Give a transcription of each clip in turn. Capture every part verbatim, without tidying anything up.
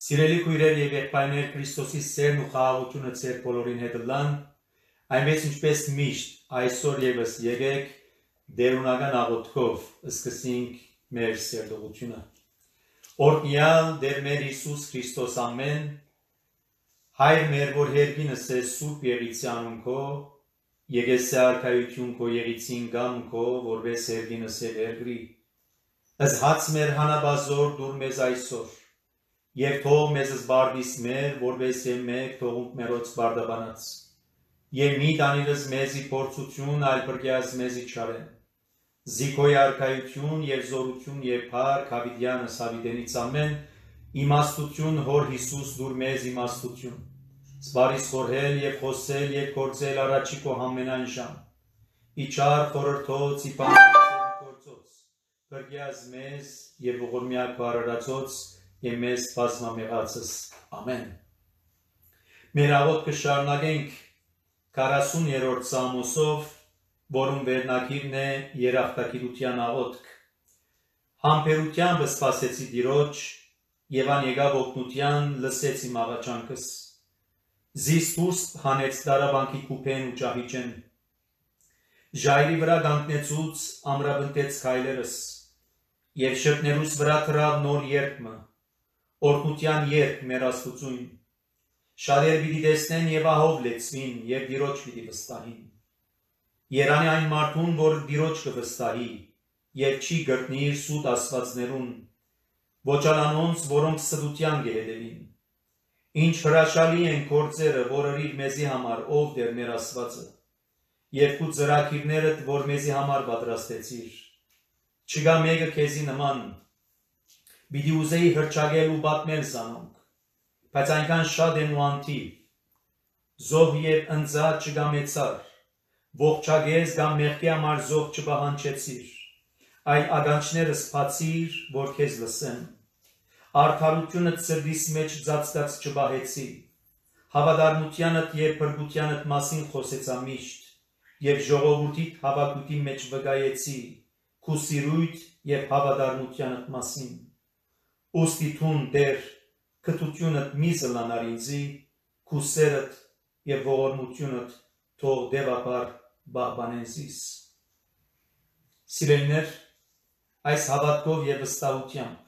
Սիրելի քույրեր եւ եղբայրներ, Քրիստոսի սերն ու խաղաղությունը ձեր բոլորին հետ լան, այնպես ինչպես միշտ այսօր եւս եկեք դերունական աղոթքով սկսենք մեր սերտողությունը։ Օրհնյալ Տեր մեր Հիսուս Քրիստոս ամեն, Հայր մեր, որ հերգինս է Սուրբ Եղիցի անուն քո, եկեսե արքայություն քո եղիցին գամ քո, որպես հերգինս է վերգրի, ըզհաց մեր հանաբազոր դուր մեզ այսօր, եւ թող մեզ զբարդիս մեր, որպես է մեկ թողունք մերոց բարդաբանած, եւ մի տանիրս մեզի փորձություն, այլ բրգյազ մեզի չարեն, զիքոյ արքայություն եւ զորություն եւ փառք հավիտյանս հավիտենից ամեն, իմաստություն հոր Հիսուս դուր մեզ իմաստություն, զբարիս խորհել եւ խոսել եւ գործել առաջի քո ամենայն ժամ, իչար խորհրդոց իպանից գործոց, բրգյազ մեզ եւ ողորմյա քո արարածոց եւ մեզ բազմամեղացս ամեն։ Մեր աղոթքը շարունակենք քառասուներորդ Սամոսով, որում վերնակիրն է երախտագիտության աղոթք։ Համբերությամբ սպասեցի Տիրոջ եւ ան եկավ օգնության, լսեց իմ աղաչանքս։ Զիս դուրս հանեց դարաբանքի կուպեն ու ճահիճեն։ Ժայռի վրա կանգնեցուց ամրաբնտեց քայլերս եւ շրթներուս վրա թռավ նոր երգը։ Օրհնության երգ մեր Աստծուն, շատեր պիտի տեսնեն եւ ահով լեցվին եւ Տիրոջ պիտի վստահին։ Երանի այն մարդուն, որ Տիրոջ կվստահի եւ չի գտնի իր սուտ աստվածներուն, ոչ անոնց, որոնք սդության կհետևին։ Ինչ հրաշալի են գործերը, որ ըրիր մեզի համար, ով Տեր մեր Աստվածը, եւ քու ծրագիրներդ, որ մեզի համար պատրաստեցիր։ Չկա մեկը քեզի նման, Բիդի ուզեի հրճագել ու պատմել զանոնք, բայց այնքան շատ են ու անթիվ, զոհ եւ ընձած չկա մեծար, ողջագեզ կամ մեղքի համար զոհ չպահանջեցիր, այլ ականջներս բացիր, որ քեզ լսեմ, արդարությունդ սրտիս մեջ ծածկած չբահեցի, հավատարմությանդ եւ փրկությանդ մասին խոսեցա միշտ, եւ ժողովրդիդ հավատքի մեջ վկայեցի, քու սիրույթ եւ հավատարմությանդ մասին։ Ուստի թուն Տեր, քթությունդ մի զլանար ինձի, քու սերդ եւ ողորմությունդ թող դեպապար բահբանեն զիս։ Սիրելիներ, այս հավատքով եւ վստահությամբ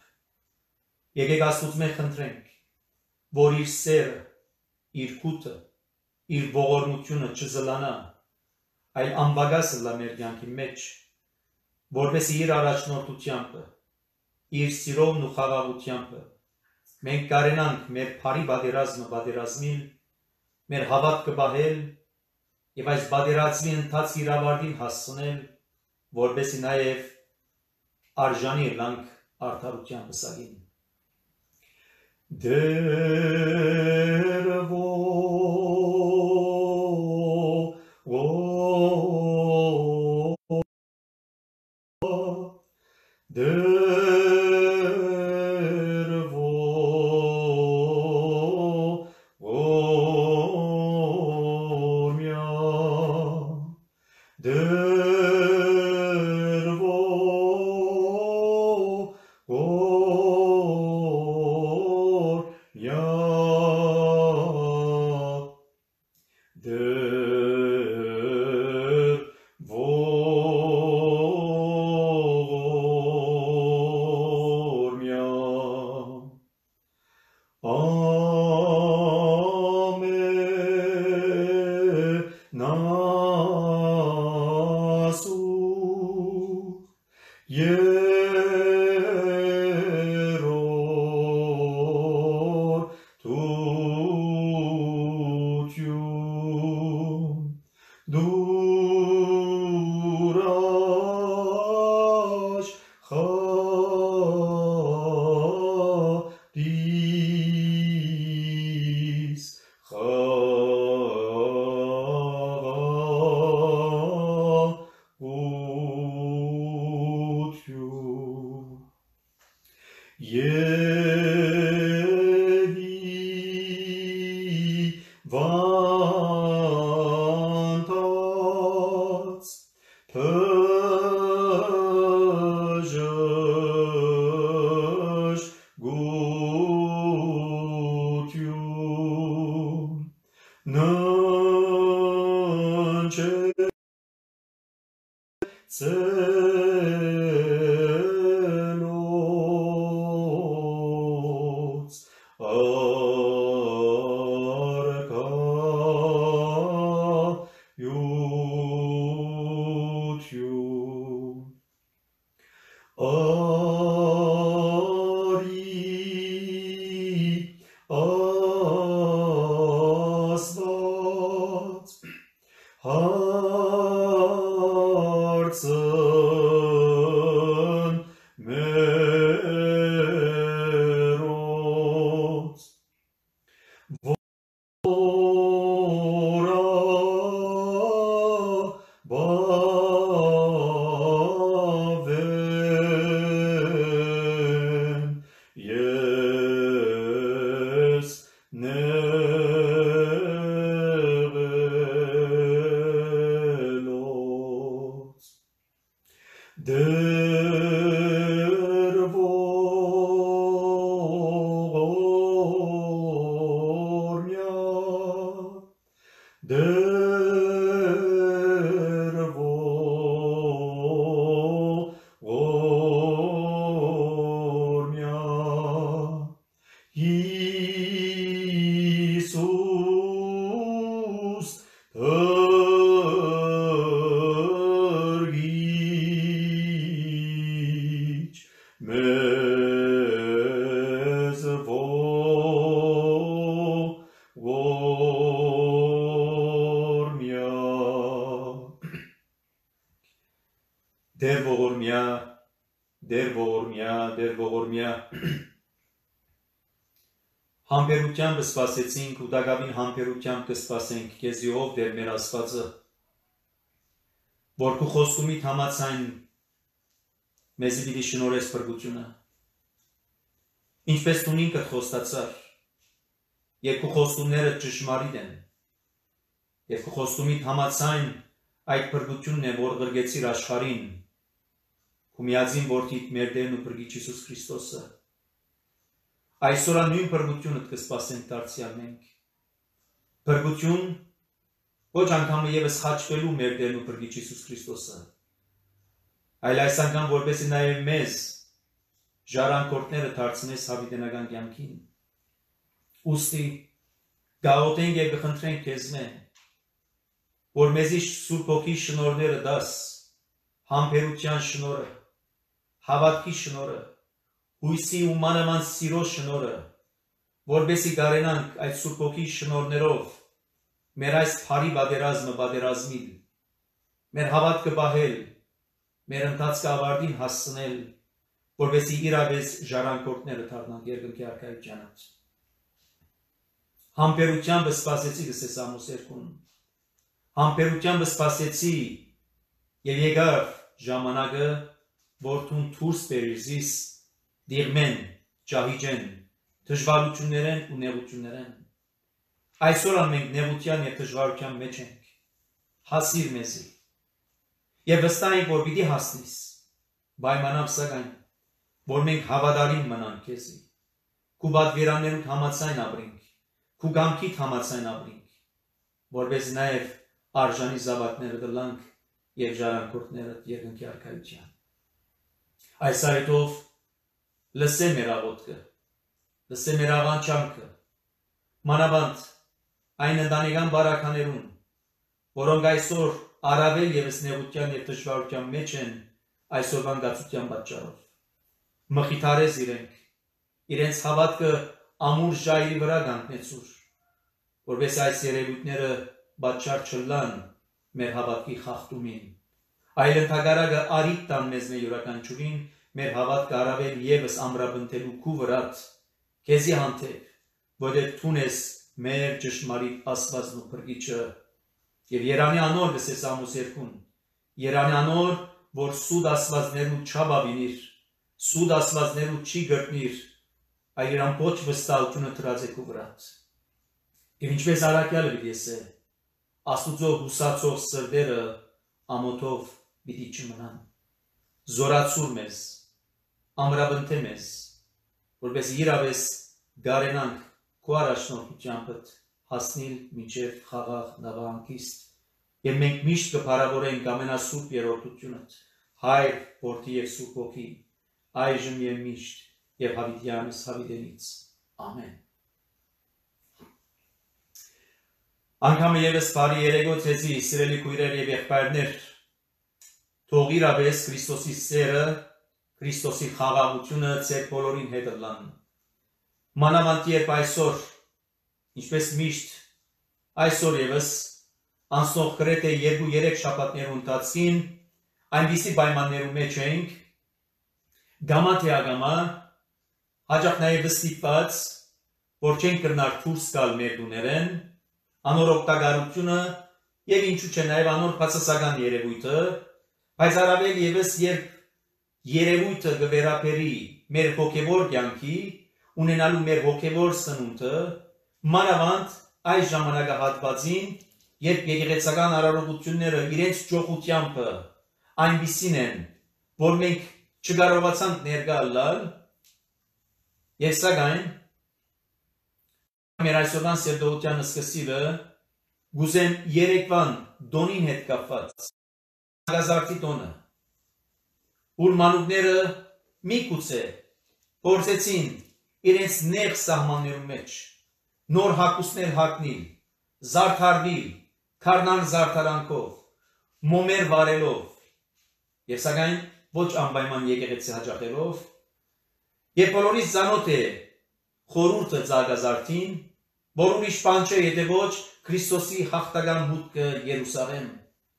եկեք Աստծուց խնդրենք, որ իր սերը, իր քութը, իր ողորմությունը չզլանա, այլ անբագաս լա մեր կյանքի մեջ, որպեսզի իր առաջնորդությամբ իր սիրովն ու խաղաղությամբ մենք կարենանք մեր բարի բادرազմը բادرազմիլ, մեր հավատքը բահել եւ այս բادرազմի ընթացքի իրավարտին հասցնել, որպեսզի նաեւ արժանի լանք արդարության վսակին։ Persian, good. ցելոց յություն արի Աստված հարցն մերոց որա բավեն ես նեղելոց դեր ողորմյա դեր ողորմյա Հիսուս Ըրգիչ մեզ ողորմյա դեր ողորմյա դեր ողորմյա դեր ողորմյա Համբերությամբ սպասեցինք ու դակավին համբերությամբ կսպասենք քեզի ով դեր մեր Աստվածը որ քու խոստումիդ համաձայն մեզի պիտի շնորհես փրկությունը ինչպես դու ինքդ խոստացար եւ քու խոստումները ճշմարիտ են եւ քու խոստումիդ համաձայն այդ փրկությունն է որ գրգեցիր աշխարհին քու միածին որդիդ մեր Տերն ու Փրկիչ Հիսուս Քրիստոսը Այսօր նույն փրկությունը կսպասենք դարձյալ մենք փրկություն ոչ անգամ ևս խաչվելու մեր Տերն ու Փրկիչ Հիսուս Քրիստոսը այլ այս անգամ որպեսզի նաև մեզ ժառանգորդները դարձնես հավիտենական կյանքին ուստի գաղութենք եւ կխնդրենք քեզ մեն որ մեզի Սուրբ Հոգի շնորհները դաս համբերության շնորհը հավատքի շնորհը հույսի ու մանավանդ սիրո շնորհը որպեսզի կարենանք այդ Սուրբ Հոգի շնորհներով մեր այս փարի բادرազմը բادرազմիլ մեր հավատքը պահել մեր ընթացքը ավարտին հասցնել որպեսզի իրավես ժառանգորդները դառնանք երկնքի արքայությանից համբերությամբ սպասեցի գսես Ամոս երկուն համբերությամբ սպասեցի եւ եկավ ժամանակը որթուն դուրս բերիր զիս դիրմեն, ճահիջեն, դժվարություններեն ու նեղություններեն։ Այսօր մենք նեղության եւ դժվարության մեջ ենք։ Հասիր մեզի։ Եվ վստահ ենք, որ պիտի հասնես։ Պայմանավ սակայն, որ մենք հավատարիմ մնանք քեզի։ Քու պատվիրաններուդ համաձայն ապրենք, քու կամքիդ համաձայն ապրենք, որպես նաեւ արժանի զավակները դլանք եւ ժառանգորդները երկնքի արքայության։ Այս այդով լսե մեր աղոթքը, լսե մեր ավանչանքը, մանավանդ այն ընտանեկան բարականերուն, որոնք այսօր առավել ևս նեղության եւ դժվարության մեջ են այսօրվան գացության պատճառով։ Մխիթարես իրենք, իրենց հավատքը ամուր ժայռի վրա կանգնեցուր, որպես այս երևույթները պատճառ չլան մեր հավատքի խախտումին, այլ ընդհակառակը արիտ տան մեզ մեր յուրաքանչյուրին մեր հավատքը առավել ևս ամրապնդելու քու վրաց, քեզի հանդեպ, որտեղ թունես մեր ճշմարիտ Աստվածն ու Փրկիչը, եւ Երանի անոր լսես Ամոս երկուն, Երանի անոր, որ սուտ ասվածներու չաբավինիր, սուտ ասվածներու չի գրտնիր, այլ իրան ոչ վստահությունը դրած է քու վրաց։ Եվ ինչպես Առաքյալը պիտի ասե, Աստուծո հուսացող սրտերը ամոթով պիտի չմնան։ Զորացուր մեզ, ամրապնդե մեզ, որպես իրավես գարենանք քո առաջնորդությամբ հասնել մինչև խաղաղ նավահանգիստ Եվ մենք միշտ կփառավորենք ամենասուրբ երրորդությունը, Հայր, Որդի եւ Սուրբ Հոգի, այժմ եւ միշտ եւ հավիտյանս հավիտենից։ Ամեն։ Անգամ եւս բարի երեկո ցեզի, սիրելի քույրեր եւ եղբայրներ, թող իրապես Քրիստոսի սերը, Քրիստոսի խաղաղությունը ձեր բոլորին հետ լան։ Մանավանդ երբ այսօր, ինչպես միշտ, այսօր եւս անցնող գրեթե երկու-երեք շաբաթներու ընթացքին այնպիսի պայմաններու մեջ ենք, գամա թե ագամա, հաճախ նաև ստիպված, որ չենք կրնար դուրս գալ մեր տուներեն, անոր օգտագործությունը եւ ինչու՞ չէ նաև անոր բացասական երևույթը, բայց առավել եւս երբ երևույթը կվերապերի մեր հոգեվոր կյանքի, ունենալու մեր հոգեվոր սնունդը, մանավանդ այս ժամանակահատվածին, երբ եկեղեցական արարողությունները իրենց ճոխությամբ այնպիսին են, որ մենք չկարողացանք ներկա լալ, եւ սակայն մեր այսօրվան սերտողության սկսիլը գուզեմ երեկվան դոնին հետ կապված գազարտի տոնը, ուր մանուկները մի կուցե փորձեցին իրենց նեղ սահմաններու մեջ նոր հակուսներ հագնել, զարդարվել, քարնան զարդարանքով, մոմեր վարելով, եւ սակայն ոչ անպայման եկեղեցի հաճախելով, եւ բոլորից ծանոթ է խորհուրդը ցագազարտին, որ ուրիշ բան չէ, եթե ոչ Քրիստոսի հաղթական մուտքը Երուսաղեմ։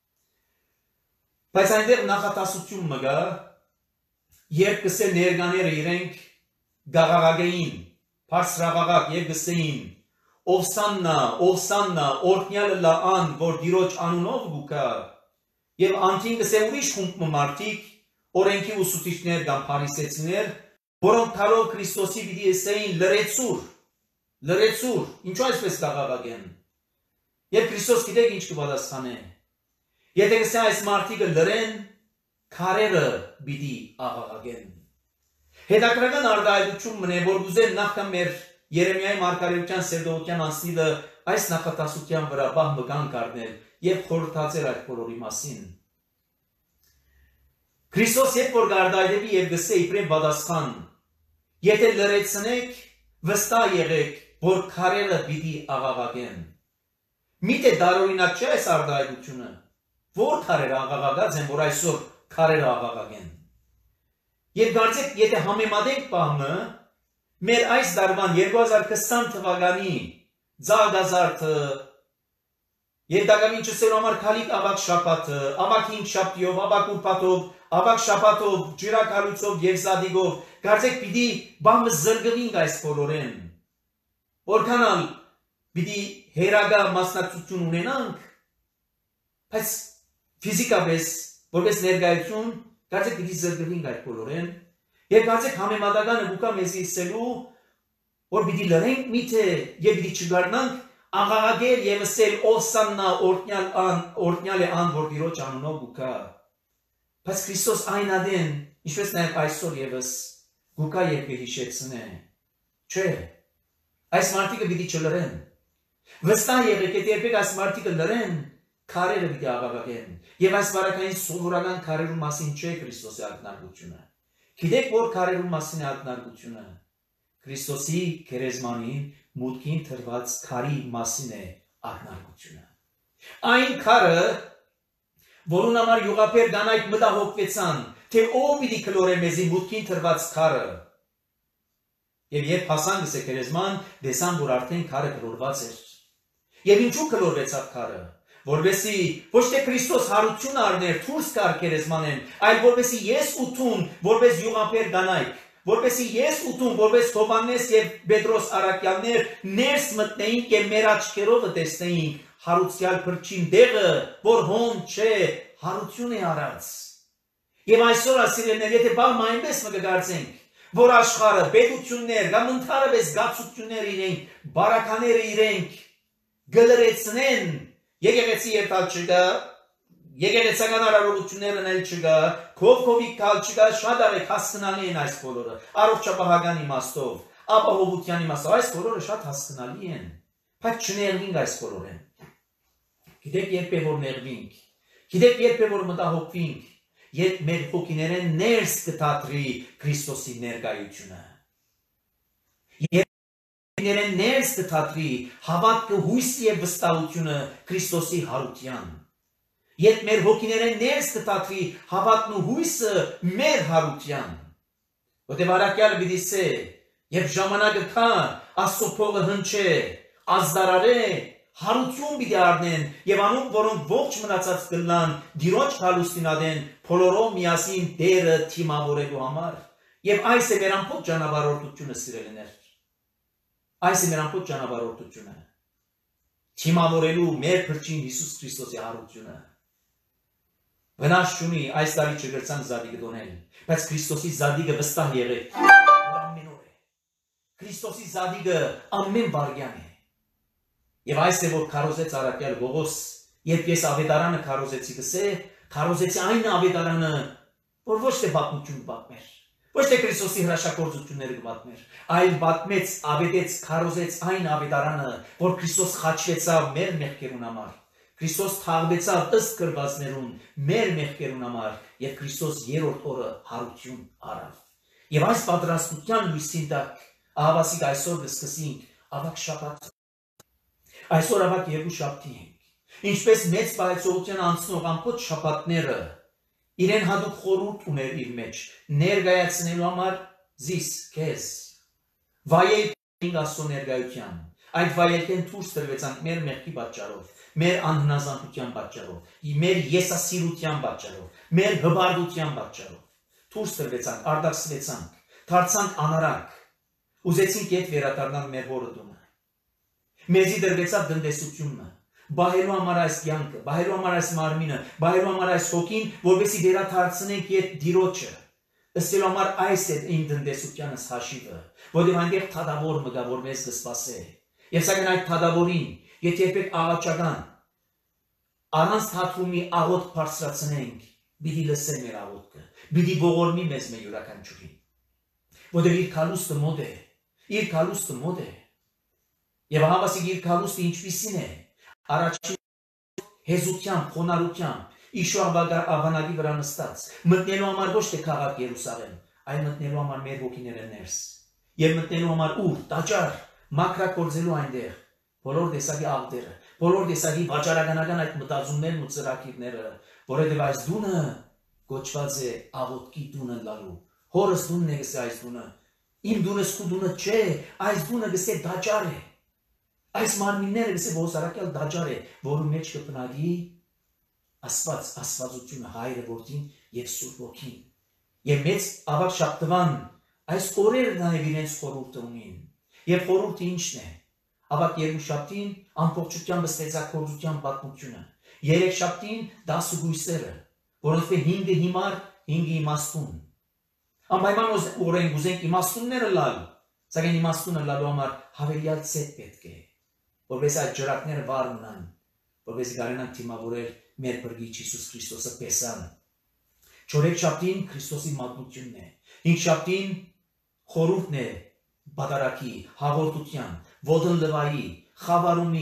Բայց այնտեղ նախատասություն մը գա, երբ կսե ներկաները իրենք գաղաղագեին, բարձրաղաղակ եւ գսեին, Օվսաննա, Օվսաննա, օրհնյալը լան, որ Տիրոջ անունով գուկա, եւ անտին գսե ուրիշ խումբ մարդիկ, օրենքի ուսուցիչներ կամ փարիսեցիներ, որոնք քարով Քրիստոսի պիտի ասեին լրեցուր, լրեցուր, ինչու այսպես գաղաղագեն։ Եվ Քրիստոս գիտեք ինչ կպատասխանե։ Եթե գսե այս մարդիկը լրեն, քարերը պիտի աղաղագեն։ Հետաքրական արտահայտություն մնե, որ գուզեն նախքան մեր Երեմիայի մարգարեության սերտողության անցնիլը այս նախատասության վրա բահ մգան կարնել եւ խորհրդացել այդ բոլորի մասին։ Քրիստոս երբ որ գարտահայտվի եւ գսե իբրև պատասխան, եթե լրացնեք, վստահ եղեք, որ քարերը պիտի աղաղագեն։ Միթե դարօրինակ չէ այս արտահայտությունը, որ քարերը աղաղագած են, որ այսօր քարերը աղաղագեն։ Եվ կարծեք, եթե համեմատենք բամը, մեր այս դարվան երկու հազար քսան թվականի ցագազարտը եւ դակամին չսերու համար քալիկ ավակ շաբաթը, ավակ հինգ շաբթիով, ավակ ուրբաթով, ավակ շաբաթով, ջրակալույցով եւ զադիգով, կարծեք պիտի բամը զրկվինք այս բոլորեն։ Որքանալ պիտի հերագա մասնակցություն ունենանք, բայց ֆիզիկապես որպես ներկայություն, կարծեք պիտի զրկվինք այդ բոլորեն։ Եվ կարծեք համեմատականը գուկա մեզի իսելու, որ պիտի լրենք միթե եւ պիտի չգարնանք աղաղագել եւ ասել Օվսաննա օրհնյալ ան, օրհնյալ է ան, որ Տիրոջ անունով գուկա։ Բայց Քրիստոս այն ադեն, ինչպես նաեւ այսօր եւս գուկա եւ կհիշեցնե։ Չէ, այս մարդիկը պիտի չլրեն։ Վստահ եղեք, եթե երբեք այս մարդիկը լրեն, քարերը պիտի աղաղագեն։ Եվ այս բարակային սովորական քարերու մասին չէ Քրիստոսի ակնարկությունը։ Գիտեք, որ քարերու մասին է ակնարկությունը։ Քրիստոսի քերեզմանին մուտքին թրված քարի մասին է ակնարկությունը։ Այն քարը, որուն համար յուղապեր կանայք մտահոգվեցան, թե ով պիտի կլորե մեզի մուտքին թրված քարը։ Եվ երբ հասան գսե քերեզման, տեսան, որ արդեն քարը կլորված էր։ Եվ ինչու կլորվեցավ քարը։ Որովհետեւ ոչ թե Քրիստոս հարություն առներ դուրս կար քերեզմանեն, այլ որովհետեւ ես ուտում, որպես յուղապեր կանայք, որովհետեւ ես ուտում, որպես Հովհաննես եւ Պետրոս առաքյալներ ներս մտնեինք եւ մեր աչքերով տեսնեինք հարուցյալ փրկին դեղը, որ հոն չէ, հարություն է արած։ Եվ այսօր ասիրելներ, եթե բամ այնպես մը կգործենք, որ աշխարհը, պետություններ, կամ ընդհանրապես գացություններ իրենք, բարակաները իրենք գլրեցնեն, եկեղեցի երթալ չկա, եկեղեցական արարողություններն էլ չկա, քով քովի կալ չկա, շատ արեք հասկանալի են այս բոլորը, առողջապահական իմաստով, ապահովության իմաստով, այս բոլորը շատ հասկանալի են, բայց չներվինք այս բոլորեն։ Գիտեք երբ է որ նեղվինք, գիտեք երբ է որ մտահոգվինք, երբ մեր հոգիներեն ներս կթատրի Քրիստոսի ներկայությունը։ Երբ հոգիներեն ներս կթատրի հավատքը, հույսը եւ վստահությունը Քրիստոսի հարության։ Երբ մեր հոգիներեն ներս կթատրի հավատն ու հույսը մեր հարության։ Որտեղ առաքյալը պիտի սե, երբ ժամանակը կա, Աստծո փողը հնչե, ազդարարե, հարություն պիտի առնեն եւ անոնք, որոնք ողջ մնացած կլան, Տիրոջ հալուստինադեն, բոլորով միասին Տերը թիմավորելու համար։ Եվ այս է մեր ամբողջ ճանապարհորդությունը, սիրելիներ։ Այս է մեր ամբողջ ճանապարհորդությունը։ Թիմավորելու մեր Փրկին Հիսուս Քրիստոսի հարությունը։ Վնաս չունի այս տարի չգրցան զադիգը դոնել, բայց Քրիստոսի զադիգը վստահ եղեք, որ ամեն օր է։ Քրիստոսի զադիգը ամեն վայրկյան է։ Եվ այս է որ քարոզեց առաքյալ Պողոս, երբ ես ավետարանը քարոզեցի, գսե, քարոզեցի այն ավետարանը, որ ոչ թե պատմություն պատմեր, ոչ թե Քրիստոսի հրաշագործությունները պատմեր, այլ պատմեց, ավետեց, քարոզեց այն ավետարանը, որ Քրիստոս խաչվեցավ մեր մեղքերուն համար։ Քրիստոս թաղվեցավ ըստ գրվածներուն մեր մեղքերուն համար եւ Քրիստոս երրորդ օրը հարություն արավ։ Եվ այս պատրաստության լույսին տակ ահավասիկ այսօր կսկսենք ավակ շաբաթ։ Այսօր ավակ երկու շաբթի ենք։ Ինչպես մեծ բարեցողության անցնող ամբողջ շաբաթները իրեն հատուկ խորհուրդ ուներ իր մեջ ներկայացնելու համար զիս քեզ վայել Աստծո ներկայության։ Այդ վայելքեն դուրս տրվեցանք մեր մեղքի պատճառով, մեր անհնազանդության պատճառով, մեր եսասիրության պատճառով, մեր հբարդության պատճառով։ Դուրս տրվեցանք, արդարացվեցանք, դարձանք անարակ, ուզեցինք ետ վերադառնալ մեր հորը տունը։ Մեզի դրվեցավ տնտեսությունը, բահելու համար այս կյանքը, բահելու համար այս մարմինը, բահելու համար այս հոգին, որովհետեւ վերադարձնենք ետ Տիրոջը։ Ըստ համար այս է իմ տնտեսությանս հաշիվը, որովհետեւ այնտեղ թադավոր մգա, որ մեզ կսպասե։ Եվ սակայն այդ թադավորին, եթե երբեք աղաչական, առանց թատրումի աղոտ բարձրացնենք, պիտի լսեն մեր աղոտքը, պիտի ողորմի մեզ մեր յուրաքանչյուրին։ Որովհետև իր քալուստը մոտ է, իր քալուստը մոտ է։ Եվ ահավասիկ իր քալուստը ինչպիսին է, առաջին հեզությամբ, խոնարհությամբ, իշու ավանակի վրա նստած, մտնելու համար ոչ թե քաղաք Երուսաղեմ, այլ մտնելու համար մեր ոգիները ներս, եւ մտնելու համար ուր, տաճար, մակրակորձելու այնտեղ, բոլոր տեսակի աղտերը, բոլոր տեսակի վաճառականական այդ մտածումներն ու ծրագիրները, որովհետև այս դունը գոչված է աղոտքի դունը լալու։ Հորս դունն է գսե այս դունը, իմ դունս քու դունը չէ, այս դունը գսե տաճար է։ Այս մարմինները գսե ոսարակյալ տաճար է, որում մեջ կպնագի Աստված, Աստվածությունը, Հայրը, Որդին եւ Սուրբ Ոգին։ Եվ մեծ ավակ շաբթվան այս օրերը նաև իրենց խորհուրդը ունին։ Եվ խորհուրդը ինչն է։ Ավակ երկու շաբթին ամբողջությամբ ստեղծագործության պատմությունը։ Երեք շաբթին դասը գույսերը, որովհետև հինգը հիմար, հինգը իմաստուն։ Անպայման օրենք ուզենք իմաստունները լալ, սակայն իմաստունը լալու համար հավելյալ ցետ պետք է, որովհետև այդ ջրակները վառ մնան, որովհետև կարենան թիմավորել մեր Փրկիչ Հիսուս Քրիստոսը պեսան։ Չորեք շաբթին Քրիստոսի մատնությունն է։ Հինգ շաբթին խորհուրդն է բادرակի, հաղորդության, ոտընլվայի, խավարումի,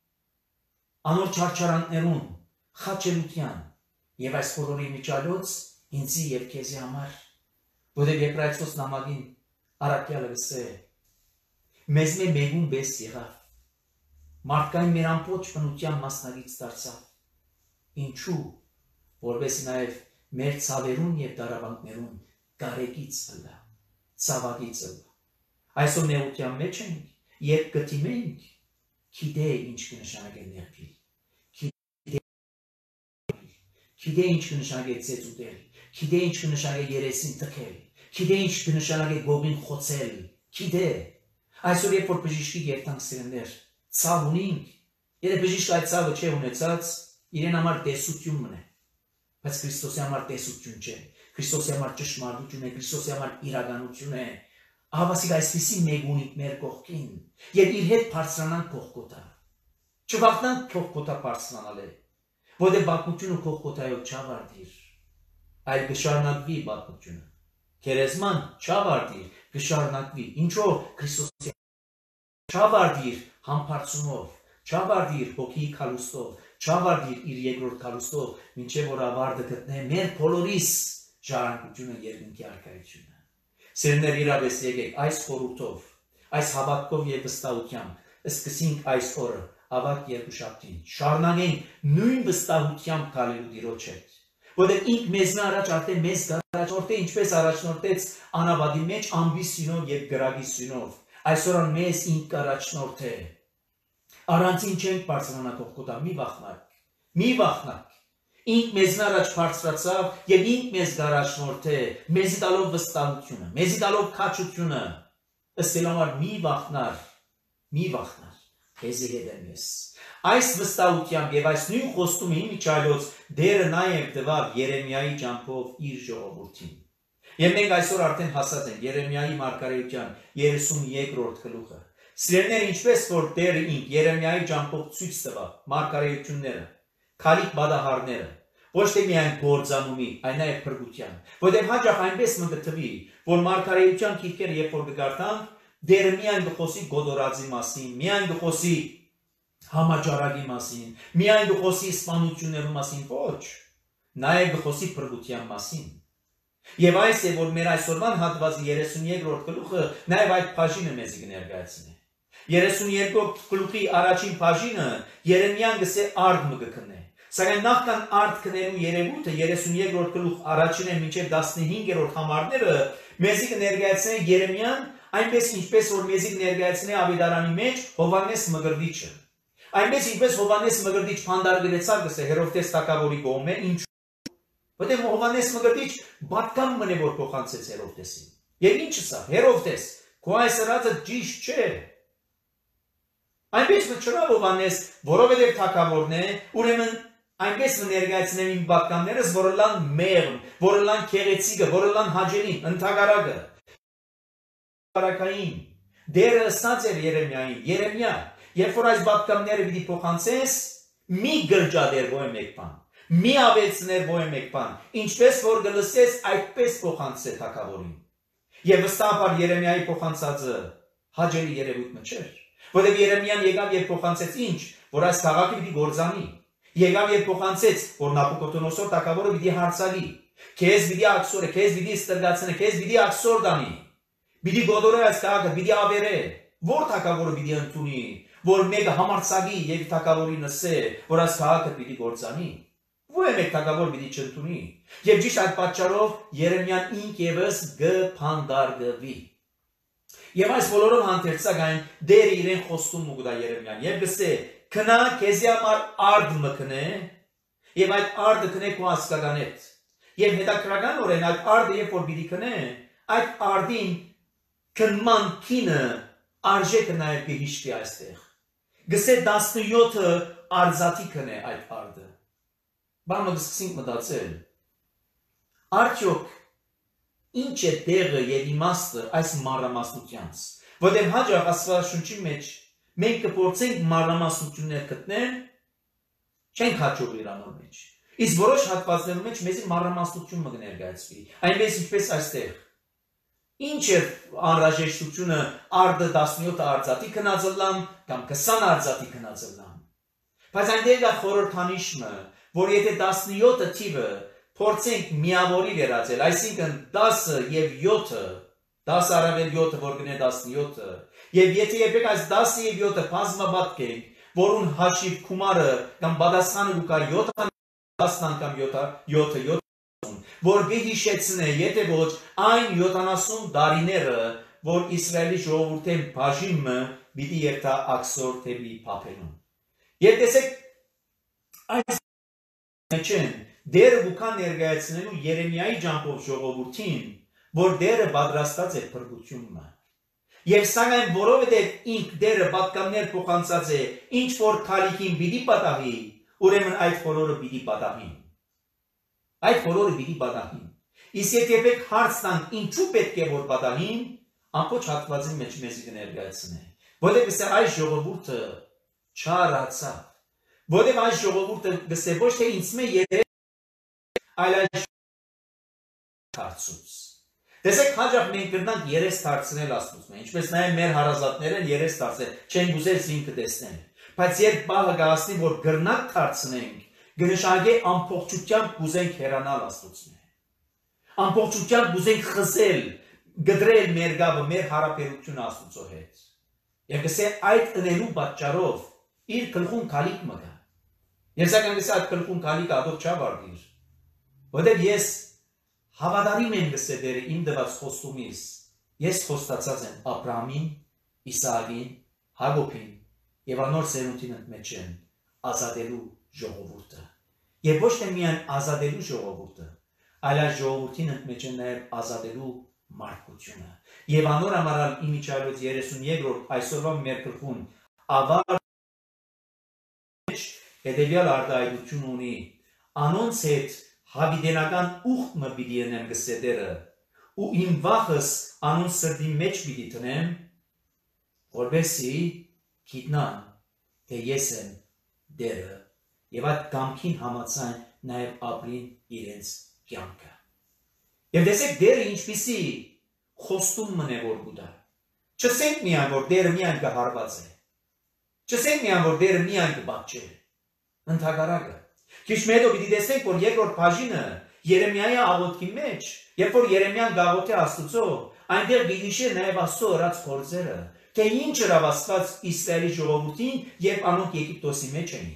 անոր չարչարանքներուն, խաչելության եւ այս բոլորի միջալոց ինձի եւ քեզի համար, որովհետեւ Եբրայեցոս նամակին առաքյալը գսե մեզ մե մեգուն բես եղավ, մարդկային մեր ամբողջ բնության մասնագից դարձավ, ինչու, որովհետեւ նաեւ մեր ցավերուն եւ դարավանդներուն կարեկից ըլլա, ցավագից ըլլա։ Այսօր նեղության մեջ ենք, երբ կտիմենք, գիտե ինչ կնշանակե նեղվել, գիտե ինչ կնշանակե ծեծ ուտել, գիտե ինչ կնշանակե երեսին թքել, գիտե ինչ կնշանակե գողին խոցել, գիտե։ Այսօր երբ որ բժիշկի երթանք սիրնդեր, ցավ ունենք, եթե բժիշկը այդ ցավը չէ ունեցած, իրեն համար տեսություն մնե, բայց Քրիստոսի համար տեսություն չէ, Քրիստոսի համար ճշմարտություն է, Քրիստոսի համար իրականություն է։ Ահավասիկ այսպիսի մեկ ունիկ մեր կողքին, եւ իր հետ բարձրանանք Գողգոթա։ Չվախնանք Գողգոթա բարձրանալ է, որովհետեւ բացությունը Գողգոթայով չավարտիր, այլ կշարունակվի բացությունը։ Քերեզման չավարտիր, կշարունակվի։ Ինչով Քրիստոսի չավարտիր համբարձումով, չավարտիր հոգի քալուստով, Չավարտիր իր երկրորդ քարոստով, մինչև որ ավարտը գտնե մեր բոլորիս ժառանգությունը երկնքի արքայությունը։ Սիրներ իրավես եկեք այս խորհուրդով, այս հավատքով եւ վստահությամբ սկսենք այս օրը ավակ երկուշաբթին, շարունակենք նույն վստահությամբ գալու Տիրոջ հետ, որտեղ ինք մեզ առաջ արդեն մեզ առաջնորդե, ինչպես առաջնորդեց անավադի մեջ ամբի սյունով եւ գրագի սյունով, այսօր մեզ ինք առաջնորդե։ Առանցին չենք բարձրանա Գողգոթա, մի վախնակ, մի վախնակ։ Ինք մեզ առաջ բարձրացավ եւ ինք մեզ առաջնորդե, մեզ տալով վստահությունը, մեզ տալով քաջությունը, ըստ համար մի վախնար, մի վախնար, քեզի հետ եմ ես։ Այս վստահությամբ եւ այս նույն խոստումի միջայլոց դերը նաեւ տվավ Երեմիայի ճամփով իր ժողովրդին։ Եվ մենք այսօր արդեն հասած ենք Երեմիայի մարգարեության երեսունյոթերորդ գլուխը։ Սիրելիներ, ինչպես որ Տերը ինք Երեմիայի ճամփով ցույց տվավ մարգարեությունները, քալիք բադահարները, ոչ թե միայն գործանումի, այլ նաև փրկության, որտեղ հաճախ այնպես մտածվի, որ մարգարեության գիրքերը երբ որ կգարտան, Դերը միայն գխոսի գոդորածի մասին, միայն գխոսի համաճարակի մասին, միայն գխոսի սպանությունների մասին, ոչ, նաև գխոսի փրկության մասին։ Եվ այս է, որ մեր այսօրվան հատվածի երեսունյոթերորդ գլուխը նաև այդ բաժինը մեզ կներկայացնի։ երեսունյոթ գլուխի առաջին բաժինը Երեմիան գսե արդ մը կքնե։ Սակայն նախքան արդ քնելու երևույթը երեսունյոթերորդ գլուխ առաջինը մինչև տասնհինգերորդ համարները մեզ կներկայացնի Երեմիան այնպես ինչպես որ մեզ կներկայացնի Ավետարանի մեջ Հովհաննես Մկրտիչը։ Այնպես ինչպես Հովհաննես Մկրտիչ փանդարգեցավ գսե Հերովդես թագավորի կողմէ, ինչ Որտեղ Հովհաննես Մկրտիչ բատկամ մնե որ փոխանցեց Հերովդեսին։ Եվ ինչը սա, Հերովդես, քո այս ասածը ճիշտ չէ։ Այնպես մտչրա Հովհաննես, որովհետև թագավորն է, ուրեմն այնպես ներկայացնեմ իմ բատկաններս, որը լան մեղմ, որը լան քեղեցիկը, որը լան հաջելին, ընդհակարակը։ Բարակային դերը ասած էր Երեմիային, Երեմիա, երբ որ այս բատկանները պիտի փոխանցես, մի գրջադեր ոյ մեկ բան։ Մի ավելցներ ոյ մեկ բան, ինչպես որ գլսես այդպես փոխանցե թագավորին։ Եվ վստահաբար Երեմիայի փոխանցածը հաջելի երևույթ չէր, որովհետև Երեմիան եկավ եւ փոխանցեց ինչ, որ այս քաղաքը պիտի գործանի։ Եկավ եւ փոխանցեց, որ Նաբուկոդոնոսոր թագավորը պիտի հարցալի, քեզ պիտի աքսորը, քեզ պիտի ստրգացնե, քեզ պիտի աքսոր դանի։ Պիտի գոդորե այս քաղաքը, պիտի ավերե։ Որ թագավորը պիտի ընդունի, որ մեկը համարցակի եւ թագավորի նսե, որ այս քաղաքը պիտի գործանի։ Ո՞ր մեկ թագավոր պիտի չընդունի։ Եվ ճիշտ այդ պատճառով Երեմիան ինք եւս գփանդարգվի։ Եվ այս բոլորով հանդերձակայն դերը իրեն խոստում ուգդա Երեմիան եւ գսե քնա քեզի համար արդ մքնե եւ այդ արդը քնե քո հասկականետ եւ հետաքրքրականորեն այդ արդը երբ որ պիտի քնե այդ արդին քնման քինը արժեքը նաեւ կհիշվի այստեղ գսե տասնյոթը արզատի քնե այդ արդը բանը գսկսենք մտածել արդյոք ինչ է տեղը եւ իմաստը այս մանրամասնությանց որտեղ հաջող Աստվածաշունչի մեջ մենք կփորձենք մանրամասնություններ գտնել չենք հաջող իրանոր մեջ իսկ որոշ հատվածներում մեջ մեզի մանրամասնություն մը ներկայացվի այնպես ինչպես այստեղ ինչ է անհրաժեշտությունը արդը տասնյոթ արծաթի քնածլան կամ քսան արծաթի քնածլան բայց այնտեղ է խորհրդանիշը որ եթե տասնյոթը թիվը փորձենք միավորի վերածել այսինքն տասը եւ յոթը տասը առավել յոթը որ գնե տասնյոթը եւ եթե երբեք այս տասը եւ յոթը բազմապատկենք որուն հաշիվ գումարը կամ պատասխանը ուկա յոթ տասն անգամ յոթը յոթը որ գհիշեցնե եթե ոչ այն յոթանասուն դարիները որ Իսրայելի ժողովուրդի բաժինը պիտի երթա աքսոր թեպի փափելուն եւ տեսեք այս մեջեն դերը գուքան ներկայացնելու Երեմիայի ջամփով ժողովրդին որ դերը պատրաստած է փրկությունը եւ սակայն որովհետեւ ինք դերը պատկաններ փոխանցած է ինչ որ քալիքին պիտի պատահի ուրեմն այդ բոլորը պիտի պատահի այդ բոլորը պիտի պատահի իսկ եթե հարց տանք ինչու պետք է որ պատահին ամբողջ հատվածի մեջ մեզ կներկայացնե որովհետեւ սա այս ժողովուրդը չարացավ որովհետեւ այս ժողովուրդը գսե ոչ թե ինձ մե երեք այլ այս հարցուց տեսեք հաջող մենք կրնանք երես դարձնել Աստծուն ինչպես նաև մեր հարազատները երես դարձել չեն գուզել ինքը տեսնել Բայց երբ բահը գասնի, որ գրնակ դարձնենք, գնշագե ամբողջությամբ կուզենք հեռանալ Աստծուց։ Ամբողջությամբ կուզենք խզել, գդրել մեր գաբը, մեր հարաբերությունը Աստծո հետ։ Եվ գսե այդ ընելու պատճառով իր գլխուն քալիք մը գա։ Ես ակն գսե այդ գլխուն քալիք ադով չավարտիր։ Որտեղ ես հավատարիմ եմ գսե դերը իմ դված խոստումից։ Ես խոստացած եմ Աբրահամին, Իսահակին, Հակոբին եւ անոր սերունդին մեջ են ազատելու ժողովուրդը։ Եվ ոչ թե միայն ազատելու ժողովուրդը, այլ այս ժողովրդին մեջ են նաեւ ազատելու մարդկությունը։ Եվ անոր համար իմիջայլոց երեսունյերորդ այսօրվա մեր գլխուն ավար հետևյալ արտահայտություն ունի։ Անոնց հետ հավիդենական ուխտ մը պիտի ենեմ գսեդերը, ու իմ վախս անոնց սրտի մեջ պիտի տնեմ, որբեսի գիտնան, թե ես եմ դերը, եւ այդ կամքին համաձայն նաեւ ապրին իրենց կյանքը։ Եվ տեսեք դերը ինչպիսի խոստում մն է որ գուտա։ Չսենք միայն որ դերը միայն կհարված է։ Չսենք միայն որ դերը միայն կբաճե։ Ընդհակառակը։ Քիչ հետո պիտի տեսնենք որ երկրորդ բաժինը Երեմիայի աղոթքի մեջ, երբ որ Երեմիան գաղոթե Աստծո, այնտեղ գիտիշե նաև Աստծո ըրած փորձերը, թե ինչ հրավ Աստված Իսրայելի ժողովրդին, երբ անոնք Եգիպտոսի մեջ էին։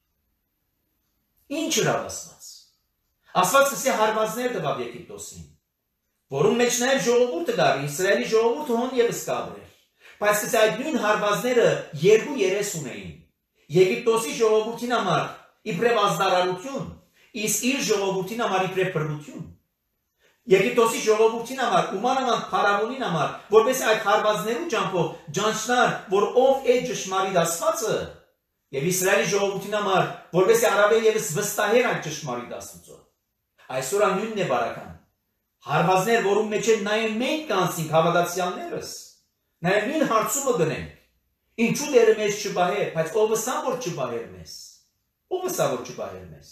Ինչ հրավ Աստված։ Աստված սկսի հարվածներ տվավ Եգիպտոսին, որում մեջ նաև ժողովուրդը գար, Իսրայելի ժողովուրդը հոն ևս կաբրեր։ Բայց սկսի այդ նույն հարվածները երկու երես ունեին։ Եգիպտոսի ժողովրդին համար իբրև ազդարարություն, իսկ իր ժողովրդին համար իբրև բռնություն։ Եգիպտոսի ժողովրդին համար, ումանավանդ Փարավոնին համար, որպես այդ հարվածներու ճամփով ճանչնար, որ ով է ճշմարիտ Աստվածը, եւ Իսրայելի ժողովրդին համար, որպես առավել եւս վստահեր այդ ճշմարիտ Աստծո։ Այսօր նույնն է բարական։ Հարվածներ, որում մեջ են նաեւ մենք կանցնենք հավատացյալներս, նաեւ նույն հարցումը գնենք։ Ինչու դերը մեզ չբահեր, բայց ով սա որ չբահեր մեզ։ Ով սա որ չբահեր մեզ։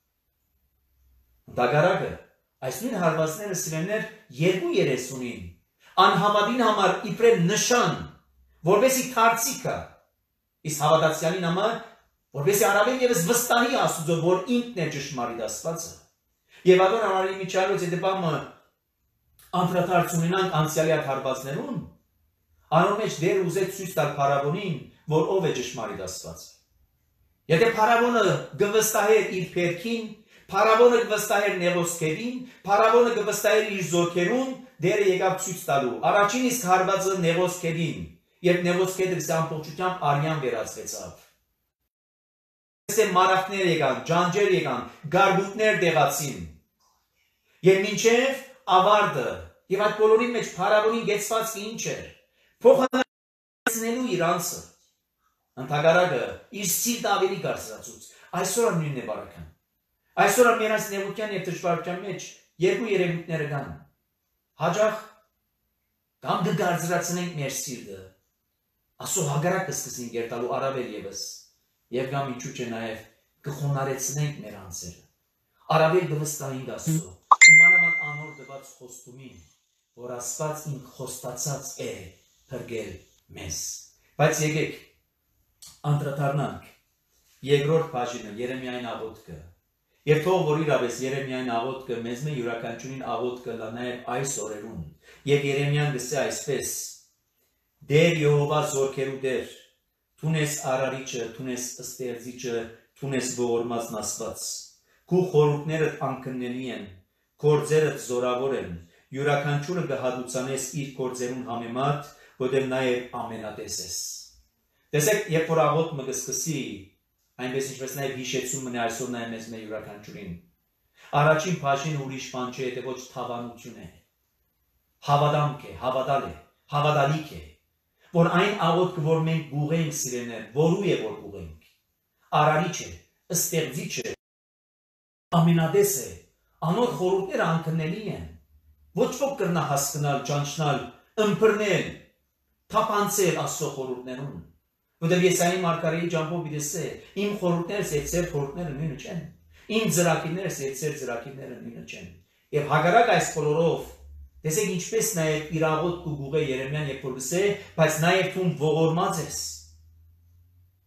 Դագարակը այս նույն հարվածները սիրելիներ երկու երես ունին, անհավատին համար իբրև նշան, որպեսի թարցիկա, իսկ հավատացյալին համար, որպեսի առավել ևս վստահի Աստծո, որ ինքն է ճշմարիտ Աստվածը։ Եվ ադոր համար իմիջայլոց հետեպամը անդրադարձ ունենանք անցյալի այդ հարվածներուն, անոր մեջ դեր ուզեց ցույց տալ Փարավոնին, որ ով է ճշմարիտ Աստվածը։ Եթե Փարավոնը գվստահեր իր փերքին, Փարավոնը գվստահեր Նեղոսկեդին, Փարավոնը գվստահեր իր զորքերուն, դերը եկավ ցույց տալու։ Առաջին իսկ հարվածը Նեղոսկեդին, երբ Նեղոսկեդը ամբողջությամբ արյան վերածվեցավ։ Այսե մարախներ եկան, ջանջեր եկան, գարգուտներ դեղացին։ Եվ մինչև ավարտը, եւ այդ բոլորի մեջ Փարավոնին գեցվածքը ինչ էր։ Փոխանցնելու իր անձը, ընդհակառակը իր սիրտը ավելի կարծրացուց։ Այսօր նույնն է բարական։ Այսօր մեր այս նեղության եւ դժվարության մեջ երկու երևույթները կան։ Հաջող կամ կգարձրացնենք մեր սիրտը, ասո հագարակ կսկսենք երտալու առավել եւս, եւ կամ ինչու՞ չէ նաեւ կխոնարեցնենք մեր անձերը։ Առավել կվստահենք Աստծո, ումանավանդ անոր դված խոստումին, որ Աստված ինք խոստացած է փրկել մեզ։ Բայց եկեք անդրադառնանք երկրորդ բաժինը Երեմիային աղոթքը։ Եվ թող որ իրավես Երեմիային աղոթքը մեզ մե յուրաքանչյուրին աղոթքը լա նաև այս օրերուն։ Եվ Երեմիան գսե այսպես. Դեր Եհովա զորքերու դեր, թունես արարիչը, թունես ըստեղծիչը, թունես ողորմածն Աստված։ Քու խորհուրդներդ անկննելի են, գործերդ զորավոր են, յուրաքանչյուրը կհատուցանես իր գործերուն համեմատ, որտեղ նաև ամենատես ես։ Տեսեք, երբ որ աղոթքը կսկսի, այնպես ինչպես նաև հիշեցումը է այսօր նաև մեզ մեր յուրաքանչյուրին։ Առաջին բաժինը ուրիշ բան չէ, եթե ոչ թավանություն է։ Հավատամք է, հավատալ է, հավատալիք է, որ այն աղոթքը, որ մենք գուղենք սիրելիներ, որու է որ գուղենք։ Արարիչ է, ըստեղծիչ է, ամենատես է, անոր խորհուրդները անկննելի են։ Ոչ ոք կրնա հասկանալ, ճանչնալ, ըմբռնել, թափանցել Աստծո խորհուրդներուն։ Որտեղ Եսայի մարգարեի ճամփով դեսե, իմ խորհուրդներս եւ ծեր խորհուրդները նույնը չեն։ Իմ ծրագիրներս եւ ծեր ծրագիրները նույնը չեն։ Եվ հակառակ այս բոլորով, տեսեք ինչպես նաեւ իրավոտ կուղե Երեմիան երբ որ գսե, բայց նաեւ թուն ողորմած ես։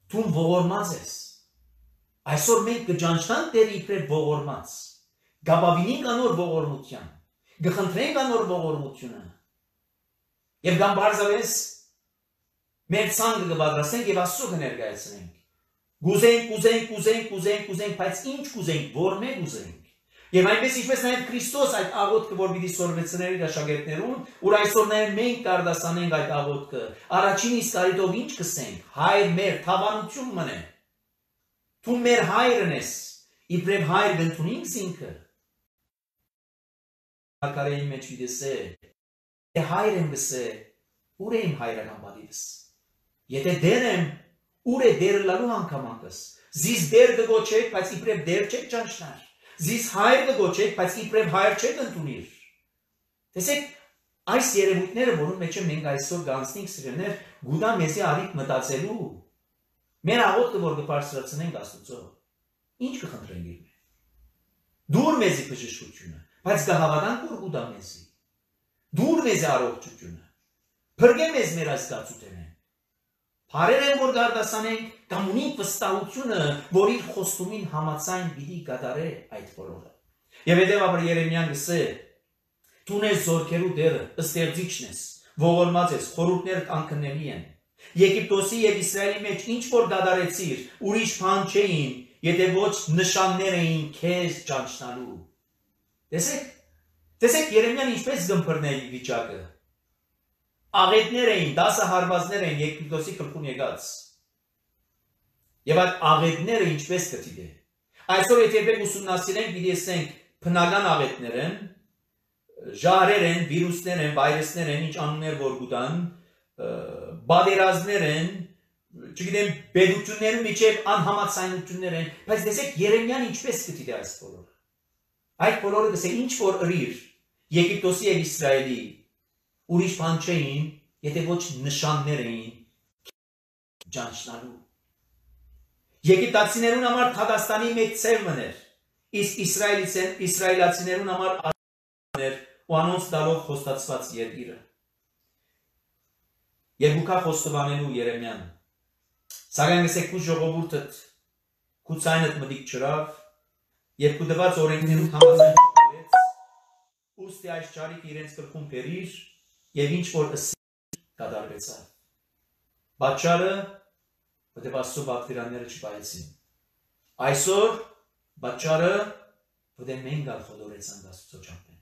Դու ողորմած ես։ Այսօր մենք կճանչնանք Տեր իբրև ողորմած։ Գաբավինենք անոր ողորմության։ Գխնդրենք անոր ողորմությունը։ Եվ կամ բարձավես մեր ցանկը կպատրաստենք եւ Աստծո կներկայացնենք։ Գուզենք, գուզենք, գուզենք, գուզենք, գուզենք, բայց ինչ գուզենք, որ մենք գուզենք։ Եվ այնպես ինչպես նաև Քրիստոս այդ աղոթքը, որ պիտի սորվեցներ իր աշակերտներուն, որ այսօր նաև մենք կարդասանենք այդ աղոթքը, առաջին իսկ արիտով ինչ կսենք, հայր մեր, թավանություն մնե, դու մեր հայրն ես, իբրև հայր գնդունինք զինքը, ակարեին մեջ վիդեսե, է հայր եմ գսե, ուր է իմ հայրական բադիվս, եթե դեր եմ, ուր է դերը լալու հանգամակս, զիս դեր գգոչեք, բայց իբրև դեր չեք ճանչնար, զիս հայր կգոչեք, բայց իբրև հայր չեք ընդունիր։ Տեսեք, այս երևույթները, որում մեջ մենք այսօր գանցնենք սիրելիներ, գուտա մեզի արիք մտածելու, մեր աղոթքը, որ կբարձրացնենք Աստծո, ինչ կխնդրենք իր մեր։ Դուր մեզի բժշկությունը, բայց կհավատանք, որ գուտա մեզի։ Դուր մեզի առողջությունը, փրկե մեզ մեր այս զգացութենը։ Բարեր են, որ գարդասանենք, կամ ունենք վստահությունը, որ իր խոստումին համաձայն պիտի կատարե այդ բոլորը։ Եվ հետևաբար Երեմիան գսե, դու ես զորքերու դերը, ստեղծիչն ես, ողորմած ես, խորհուրդներդ անքննելի են։ Եգիպտոսի եւ Իսրայելի մեջ ինչ որ կատարեցիր, ուրիշ բան չէին, եթե ոչ նշաններ էին քեզ ճանչնալու։ Տեսեք, տեսեք Երեմիան ինչպես գմփռներ իր վիճակը։ Աղետներ էին, դասը հարվածներ էին Եգիպտոսի գլխուն եկած։ Եվ այդ աղետները ինչպես կտիդե։ Այսօր եթե մենք ուսումնասիրենք, պիտի ասենք բնական աղետներ են, ժահրեր են, վիրուսներ են, վայրուսներ են, ինչ անուններ որ գուտան, բادرազներ են, չգիտեմ, բեդություններու միջև անհամաձայնություններ են, բայց տեսեք Երեմիան ինչպես կտիդե այս բոլորը։ Այդ բոլորը գսե ինչ որ ըրիր Եգիպտոսի եւ Իսրայելի ուրիշ բան չէին, եթե ոչ նշաններ էին ճանչնալու։ Եգիպտացիներուն համար Թադաստանի մեծ ծև մներ, իսկ իսրայելացիներուն համար ներ ու անոնց դալով խոստացված երկիրը։ Երկուքա խոստովանելու Երեմիան, սակայն գսեք քու ժողովուրդդ, քու ցայնդ մտիկ չրավ, եւ քու դված օրենքներուն համաձայն չկարեց, ուստի այս ճարիք իրենց կրկուն բերիր, եւ ինչ որ ըսի կատարվեցավ։ Բաճարը Որտեղ Աստծո բաղդիրանները չպայեցին։ Այսօր բաճարը որտեղ մենք գալ խոդորեցանք Աստծո ճամփեն։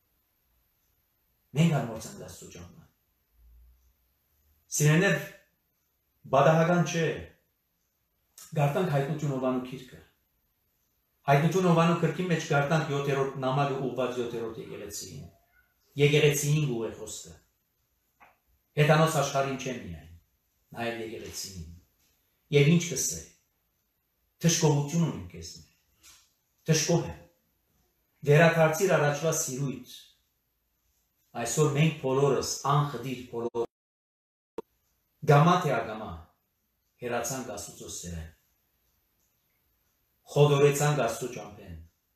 Մենք ալմորցանք Աստծո ճամփը։ Սիրելիներ, բադահական չէ։ Գարտանք հայտնություն Հովանու քիրքը։ Հայտնություն Հովանու քրքի մեջ գարտանք յոթերորդ նամակը ուղղված յոթերորդ եկեղեցիին։ Եկեղեցիին ու է խոսքը։ Հետանոց աշխարհին չէ միայն, նաև եկեղեցիին։ Եվ ինչ կսե, թշկողություն ունին կեզ մեր, թշկող է, վերակարծիր առաջվա սիրույթ, այսօր մենք բոլորս, անխդիր բոլորս, գամա թե ագամա, հերացանք Աստուծո սերեն, խոդորեցանք Աստծո ճամփեն,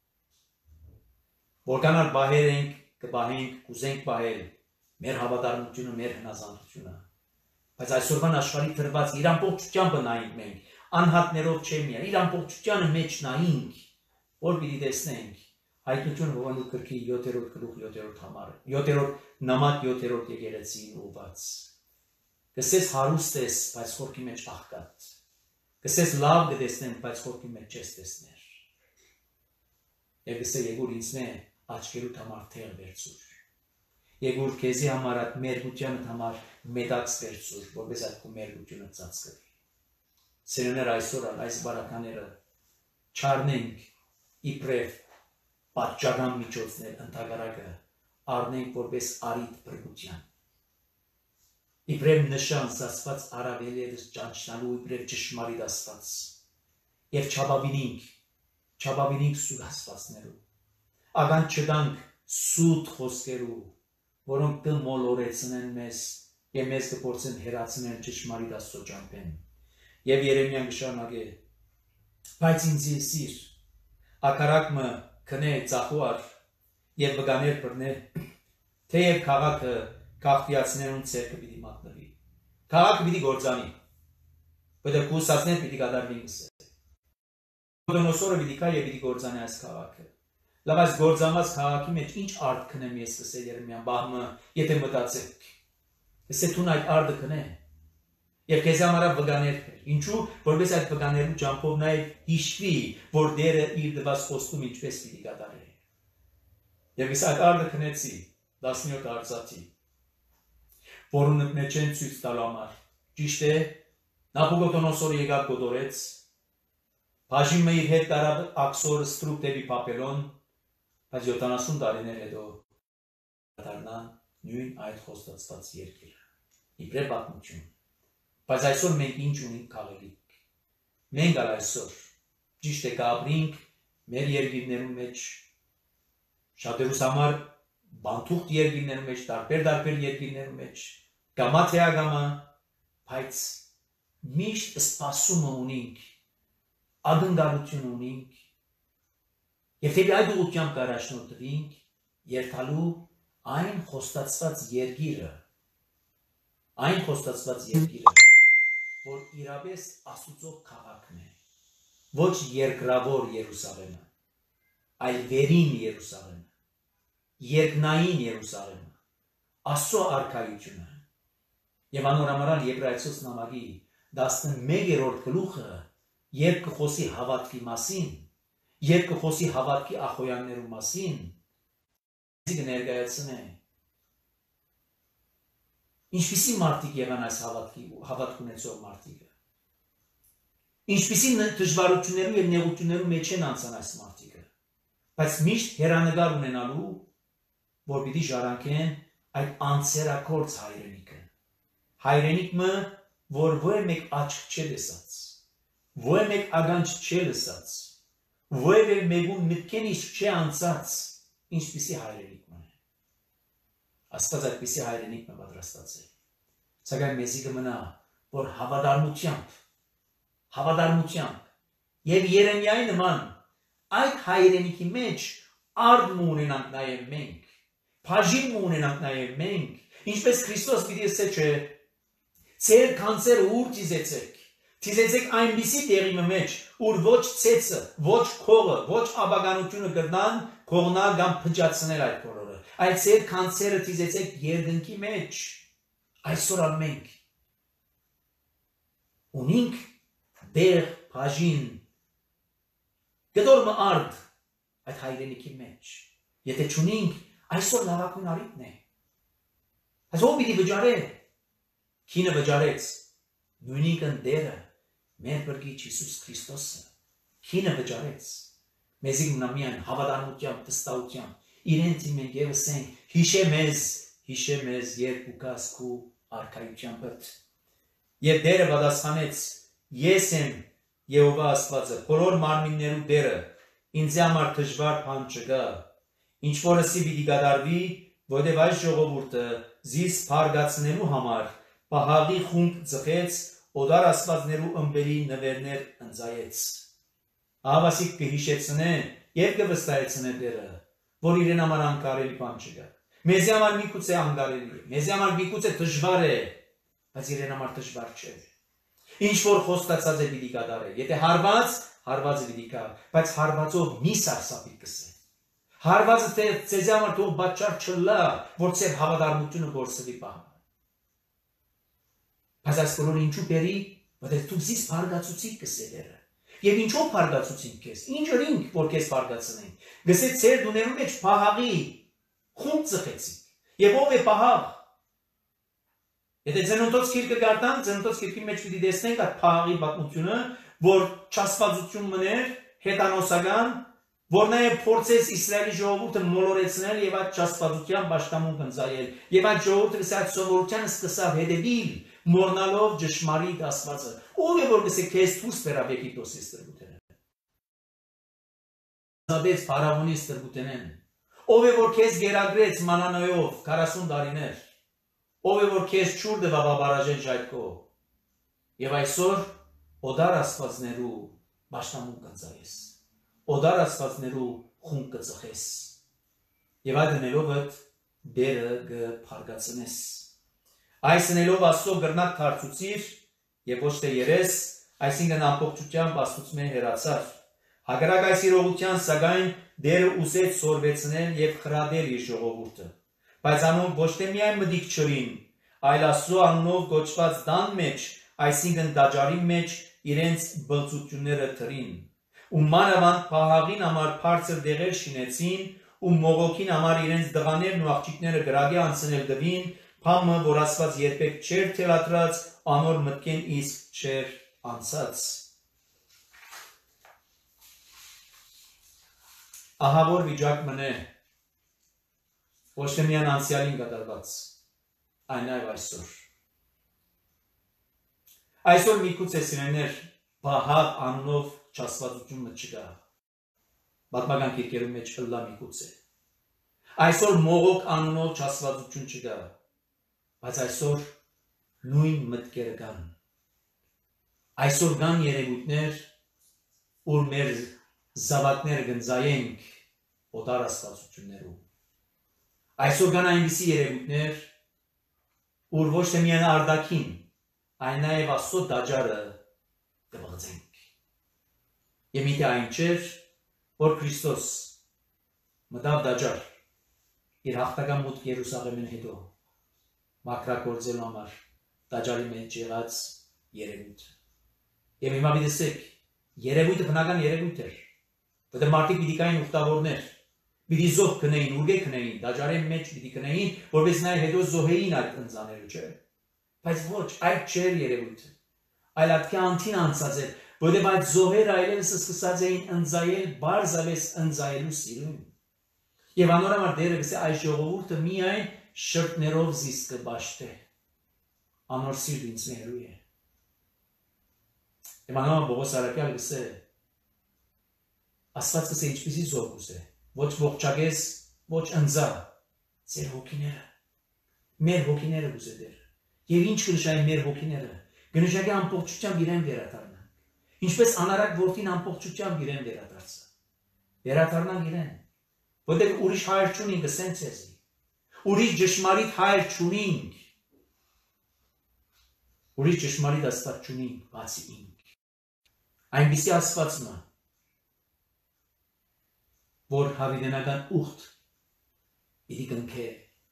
որքանալ բահեր ենք, կբահենք, կուզենք բահել, մեր հավատարմությունը, մեր հնազանդությունը, բայց այսօրվան աշխարհի թրված իր ամբողջության բնայինք մենք, անհատներով չէ միայն, իր ամբողջությանը մեջ նայինք, որ պիտի տեսնենք, հայտնություն Հովանու քրքի յոթերորդ գլուխ յոթերորդ համարը, յոթերորդ նամակ յոթերորդ եկեղեցիին ուղված։ Կսես հարուստ ես, բայց խորքի մեջ աղքատ։ Կսես լավ կտեսնեմ, բայց խորքի մեջ չես տեսներ։ Եվ կսե եկուր ինձնե աչքերուդ համար թեղ վերցուր։ Եկուր քեզի համար այդ մերգությանդ համար մեդակս վերցուր, որպես այդ քո մերգությունը ծածկվի։ Սիրելիներ, այսօր այս բարակաները չառնենք իբրև պատճառական միջոցներ ընդհանրակը առնենք որպես արիտ բրգության։ Իբրև նշան սասված արավելերս ճանչնալու իբրև ճշմարիտ Աստված։ Եվ չաբավինենք, չաբավինենք սուտ Աստվածներու։ Ագան չտանք սուտ խոսքերու, որոնք կմոլորեցնեն մեզ եւ մեզ կփորձեն հերացնել ճշմարիտ Աստծո ճամփեն։ Եվ Երեմիան կշարունակե. բայց ինձ սիր, ակարակմը քնե ծախուար եւ վգաներ բռնե, թեև քաղաքը քաղաքացիներուն ցերկը պիտի մատնվի։ Քաղաքը պիտի գործանի։ Բայց կուսածներ պիտի կդարվին գսե։ Նոսորը պիտի կա եւ պիտի գործանի այս քաղաքը։ Լավ այս գործամած քաղաքի մեջ ինչ արդ կնեմ ես գսե Երեմիան բահմը, եթե մտածեք։ Գսե տուն այդ արդը կնե։ Եվ քեզ համար վգաներ կեր։ Ինչու, որպես այդ վգաներու ջամփով նաեւ հիշվի, որ Տերը իր դված խոստում ինչպես պիտի կատարի։ Եվ ես այդ արդը կնեցի տասնյոթ արծաթի, որոնց մեջ են ցույց տալու համար։ Ճիշտ է, Նաբուկոդոնոսորը եկավ գոտորեց, բաժինը իր հետ տարավ աքսորը ստրուկ դեպի Բաբելոն, բայց յոթանասուն տարիներ հետո դառնա նույն այդ խոստացված երկիրը։ Իբրև պատմություն։ Բայց այսօր մենք ինչ ունենք քաղելիք։ Մենք ալ այսօր ճիշտ է կապրինք մեր երկիրներում մեջ, շատերուս համար բանթուղթ երկիրներում մեջ, տարբեր-տարբեր երկիրներում մեջ, գամա թե ագամա, բայց միշտ սպասումը ունենք, ակնկալություն ունենք, եւ թեպի այդ ուղղությամբ կառաջնորդվենք, երթալու այն խոստացված երկիրը, այն խոստացված երկիրը, որ իրապես Աստուծո քաղաքն է, ոչ երկրավոր Երուսաղեմը, այլ վերին Երուսաղեմը, երկնային Երուսաղեմը, Աստծո արքայությունը, եւ անորամարան Եբրայեցոս նամակի տասնմեկերորդ գլուխը, երբ կխոսի հավատքի մասին, երբ կխոսի հավատքի ախոյաններու մասին, կներկայացնե ինչպիսի մարդիկ եղան այս հավատքի հավատք ունեցող մարդիկը, ինչպիսի դժվարություններու եւ նեղություններու մեջ են անցան այս մարդիկը, բայց միշտ հերանեկար ունենալու, որ պիտի ժառանգեն այդ անցերակորց հայրենիքը, հայրենիքը, որ ոչ մեկ աչք չէ լսած, ոչ մեկ ագանջ չէ լսած, ոչ մեկուն մտքեն իսկ չէ անցած, ինչպիսի հայրենիք մնա։ Աստված այդպիսի հայրենիք մը պատրաստած է։ Սակայն մեզի կմնա, որ հավատարմությամբ, հավատարմությամբ եւ Երեմիայի նման այդ հայրենիքի մեջ արդ ունենանք նաեւ մենք, բաժին ունենանք նաեւ մենք, ինչպես Քրիստոս պիտի ասե չէ, ծեր կանցերը ուր ծիզեցեք, ծիզեցեք այնպիսի տեղի մեջ, ուր ոչ ցեցը, ոչ քողը, ոչ աբագանությունը կգնան, քողնա կամ փճացնել այդ բոլորը, այլ ծեր կանցերը ծիզեցեք երկնքի մեջ, այսօր ալ մենք ունենք դեր բաժին, գդորմը արդ այդ հայրենիքի մեջ, եթե չունենք, այսօր լավակուն արիտն է, այս ով պիտի վճարե, քինը վճարեց, նույնիկն դերը, մեր բրգիչ Հիսուս Քրիստոսը, քինը վճարեց, մեզի մնամյան հավատարմությամբ, վստահությամբ, իրենց մենք ևս ենք, հիշե մեզ, հիշե մեզ երբ ու կաս քու արքայությամբ։ Եվ դերը պատասխանեց, ես եմ Եհովա Աստվածը, բոլոր մարմիններու դերը, ինձ համար դժվար բան չկա, ինչ որ ասի պիտի կատարվի, որտեղ այս ժողովուրդը զիս փարգացնելու համար պահաղի խումբ ձգեց, օդար աստվածներու ըմբերի նվերներ ընծայեց։ Ահավասիկ կհիշեցնե եւ կվստահեցնե դերը, որ իրեն համար անկարելի բան չկա։ Մեզի համար միգուցե անկարելի է, մեզի համար միգուցե դժվար է, բայց իրեն համար դժվար չէ։ Ինչ որ խոստացած է պիտի կատարե, եթե հարված, հարվածը պիտի կա, բայց հարվածով մի սարսափի կսե։ Հարվածը թե ձեզի համար թող պատճառ չլա, որ ձեր հավատարմությունը գործվի պահը։ Բայց այս բոլորը ինչու բերի, որտեղ դու զիս փարգացուցիկ կսե դերը։ Եվ ինչով փարգացուցիկ քեզ, ինչ ըրինք, որ քեզ փարգացնեն։ Գսե ձեր դուներու մեջ փահաղի խումբ ծխեցիք։ Եվ ով է փահաղ։ Եթե ծննդոց գիրքը գարտան, ծննդոց գիրքի մեջ պիտի տեսնենք այդ փահաղի պատմությունը, որ չասվածություն մներ, հետանոսական, որ նաև փորձեց Իսրայելի ժողովուրդը մոլորեցնել եւ այդ չասվածության պաշտամունք ընծայել։ Եվ այդ ժողովուրդը այդ սովորությանը սկսավ հետևել, մորնալով ճշմարիտ Աստվածը։ Ով է որ գսե քեզ դուրս բերավ Եգիպտոսից տրգութենեն։ Զադեց փարավոնից տրգութենեն։ Ով է որ քեզ գերագրեց մանանոյով քառասուն տարիներ։ Ով է որ քեզ չուր դվավ բարաժեն ժայթքով։ Եվ այսօր օդար Աստվածներու պաշտամունք ընծայես։ Օդար աստվածներու խումբ կծխես, և այդ ընելով էդ դերը գփարգացնես։ Այս ընելով Աստծո գրնակ թարցուցիր եւ ոչ թե երես, այսինքն ամբողջությամբ Աստծո հեռացավ։ Հակառակ այս իրողության սակայն Տերը ուզեց սորվեցնել եւ խրատել իր ժողովուրդը։ Բայց անոնք ոչ թե միայն մտիկ չրին, այլ Աստծո անունով գոչված դան մեջ, այսինքն տաճարի մեջ իրենց բլծությունները թրին։ Ու մանավանդ Փահաղին համար բարձր դեղեր շինեցին, ու մողոքին համար իրենց դղաներն ու աղջիկները գրագի անցնել դվին, փամը, որ Աստված երբեք չէր թելադրած, անոր մտքեն իսկ չէր անցած։ Ահա որ վիճակ մնե, ոչ թե միայն անցյալին կատարված, այն նաև այսօր։ Այսօր միգուցե սիրելիներ, Փահաղ անունով չաստվածությունը չկա։ Պատմական գիրքերում մեջ ըլլա միգուցե։ Այսօր Մողոք անունով չաստվածություն չկա, բայց այսօր նույն մտքերը կան։ Այսօր կան երևույթներ, որ մեր զավակները գնձայենք օտար աստվածություններում։ Այսօր կան այնպիսի երևույթներ, որ ոչ թե միայն արտաքին, այլ նաև Աստծո տաճարը կբղծենք։ Եվ միթե այն չէր, որ Քրիստոս մտավ տաճար իր հաղթական մուտք Երուսաղեմին հետո մաքրագործելու համար տաճարի մեջ եղած երևույթ։ Եվ հիմա մի տեսեք, երևույթը բնական երևույթ էր, որտեղ մարդիկ պիտի կային ուխտավորներ, պիտի զոհ քնեին, ուրգե քնեին, տաճարի մեջ պիտի քնեին, որպես նաև հետո զոհեին այդ ընծաները, չէ։ Բայց ոչ, այդ չէր երևույթը, այլ այդքի անթին անցած էր, որտեղ այդ զոհերը այլևս սկսած էին ընծայել, բարձավես ընծայելու սիրուն։ Եվ անոր համար Տերը գսե այս ժողովուրդը միայն շրթներով զիս կբաշխե, անոր սիրտ ինձ ներու է։ Եվ անոր համար Պողոս առաքյալ գսե, Աստված գսե ինչպիսի զոհ կուզե, ոչ ողջագես, ոչ ընծա, ձեր հոգիները, մեր հոգիները կուզե Տեր։ Եվ ինչ կնշանի մեր հոգիները, կնշանի ամբողջությամբ իրեն վերադառնանք, ինչպես անարակ որդին ամբողջությամբ իրեն վերադարձա, վերադառնանք իրեն, որտեղ ուրիշ հայր չունենք, ասեն ցեզի, ուրիշ ճշմարիտ հայր չունենք, ուրիշ ճշմարիտ Աստված չունենք, բացի ինք։ Այնպիսի Աստվածն է, որ հավիտենական ուխտ պիտի կնքե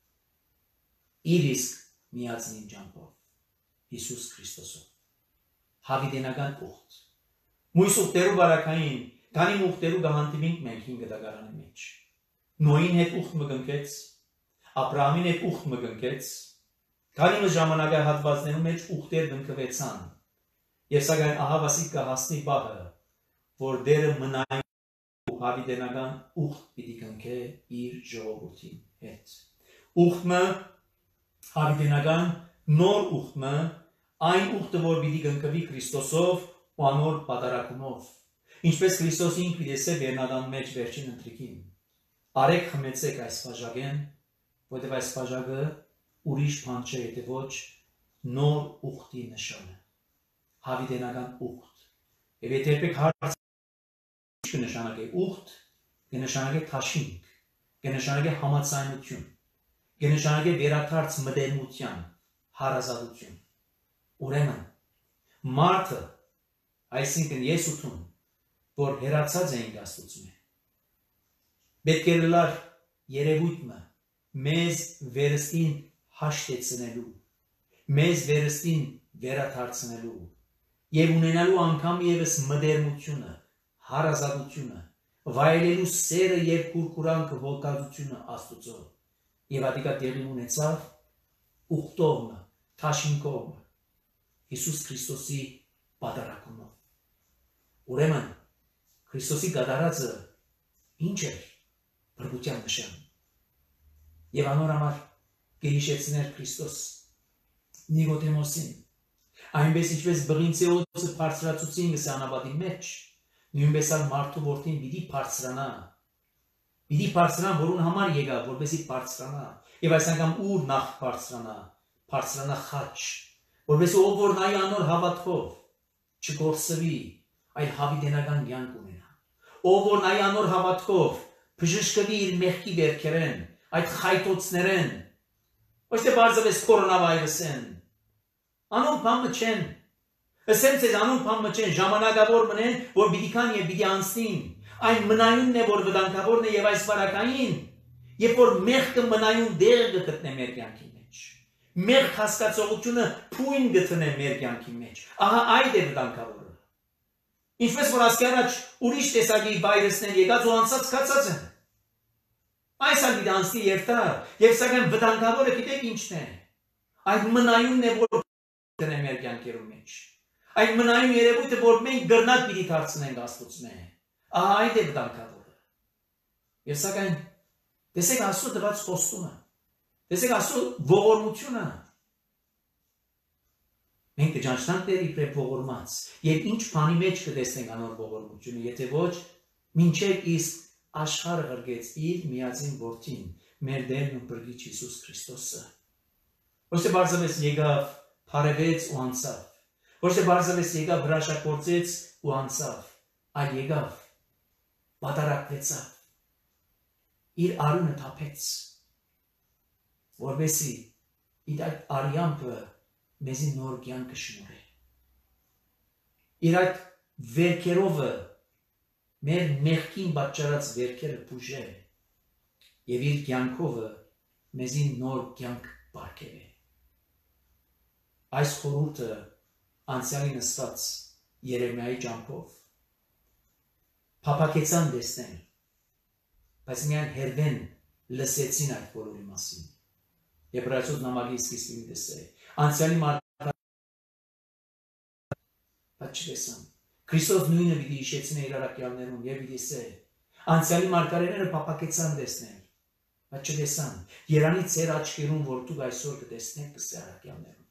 իր իսկ միածնին ջանքով, Հիսուս Քրիստոսով, հավիտենական ուխտ։ Մույս ուխտերու բարակային, քանի ուխտերու կհանդիպենք մենք հինգ դագարանի մեջ։ Նոյին հետ ուխտ մը կնքեց, Աբրահամին հետ ուխտ մը կնքեց, քանի ժամանակահատվածներու մեջ ուխտեր կնքվեցան, եւ սակայն ահա վասիկ կհասնի բախը, որ Տերը մնային հավիտենական ուխտ պիտի կնքե իր ժողովրդի հետ։ Ուխտը հավիտենական նոր ուխտը, այն ուխտը, որ պիտի կնքվի Քրիստոսով ու անոր պատարակումով, ինչպես Քրիստոս ինքը պիտի վերնադան մեջ վերջին ընտրիկին։ Արեք խմեցեք այս բաժակեն, որտեղ այս բաժակը ուրիշ բան չէ, եթե ոչ նոր ուխտի նշանը, հավիտենական ուխտ։ Եվ եթե երբեք հարց կնշանակե ուխտ, կնշանակե թաշինք, կնշանակե համացայնություն, կնշանակե վերադարձ մտերմության, հարազատություն։ Ուրեմն, մարդը, այսինքն ես ու թուն, որ հեռացած էինք Աստծուց, պետք է լար երևույթը մեզ վերստին հաշտեցնելու, մեզ վերստին վերադարձնելու եւ ունենալու անգամ եւս մտերմությունը, հարազատությունը, վայելելու սերը եւ կուրկուրանքը ողկատությունը Աստծո։ Եվ ադիկա տեղի ունեցավ ուխտովը, թաշինքովը, Հիսուս Քրիստոսի պատարակումով։ Ուրեմն, Քրիստոսի կատարածը ինչ էր, բրբության նշան։ Եվ անոր համար կհիշեցներ Քրիստոս Նիկոդեմոսին, այնպես ինչպես բղինցեոցը բարձրացուցին գսե անապատի մեջ, նույնպես ալ մարդու որդին պիտի բարձրանա, պիտի բարձրանա, որուն համար եկավ, որպեսզի բարձրանա, եւ այս անգամ ուր նախ բարձրանա, բարձրանա խաչ, որպեսզի ով որ նայի անոր հավատքով չկորսվի, այլ հավիտենական կյանք ունենա, ով որ նայի անոր հավատքով բժշկվի իր մեղքի վերքերեն, այդ խայտոցներեն, ոչ թե բարձրապես կորոնավիրուսեն, անոնք բանը չեն, Ասեմ ձեզ անուն փամը չեն, ժամանակավոր մնեն, որ պիտի կան եւ պիտի անցնին։ Այն մնայունն է, որ վտանգավորն է եւ այս բարակային, երբ որ մեղքը մնայուն դեր գտնե մեր կյանքի մեջ։ Մեղք հասկացողությունը փույն գտնե մեր կյանքի մեջ։ Ահա այդ է վտանգավորը։ Ինչպես որ ասկի առաջ ուրիշ տեսակի վայրեսներ եկած ու անցած կացած են։ Այս ալիդ անցնի երթար, եւ սակայն վտանգավորը գիտեք ինչն է։ Այդ մնայունն է, որ գտնե մեր կյանքերում մեջ։ Այդ մնայուն երևույթը, որ մենք գրնակ պիտի դարձնենք Աստծուն է։ Ահա այդ է վտանգավորը։ Եվ սակայն տեսեք Աստծո տված խոստումը։ Տեսեք Աստծո ողորմությունը։ Մենք կճանչնանք դեր իբրև ողորմած, եւ ինչ բանի մեջ կտեսնենք անոր ողորմությունը, եթե ոչ մինչև իսկ աշխարհը ղրգեց իր միածին որդին, մեր Տերն ու Փրկիչ Հիսուս Քրիստոսը։ Ոչ թե բարձրապես եկավ, փարևեց ու անցավ։ Ոչ թե բարձրապես եկավ, հրաշագործեց ու անցավ, այլ եկավ, պատառակվեցավ, իր արյունը թափեց, որովհետեւ իր այդ արյամբը մեզի նոր կյանք կշնորհի։ Իր այդ վերքերովը մեր մեղքին պատճառած վերքերը բուժե եւ իր կյանքովը մեզի նոր կյանք բարգեւե։ Այս խորհուրդը անցյալի նստած Երեմիայի ջանքով փափակեցան տեսնել, բայց միայն հերվեն լսեցին այդ բոլորի մասին։ Եբրայեցոց նամակի սկիզբին տեսե անցյալի մարդը բայց չտեսան։ Քրիստոս նույնը պիտի հիշեցնե իր առաքյալներուն եւ պիտի ասե անցյալի մարգարեները փափակեցան տեսնել, բայց չտեսան։ Երանի ծեր աչքերուն, որ դուք այսօր կտեսնեք կսե առաքյալներուն։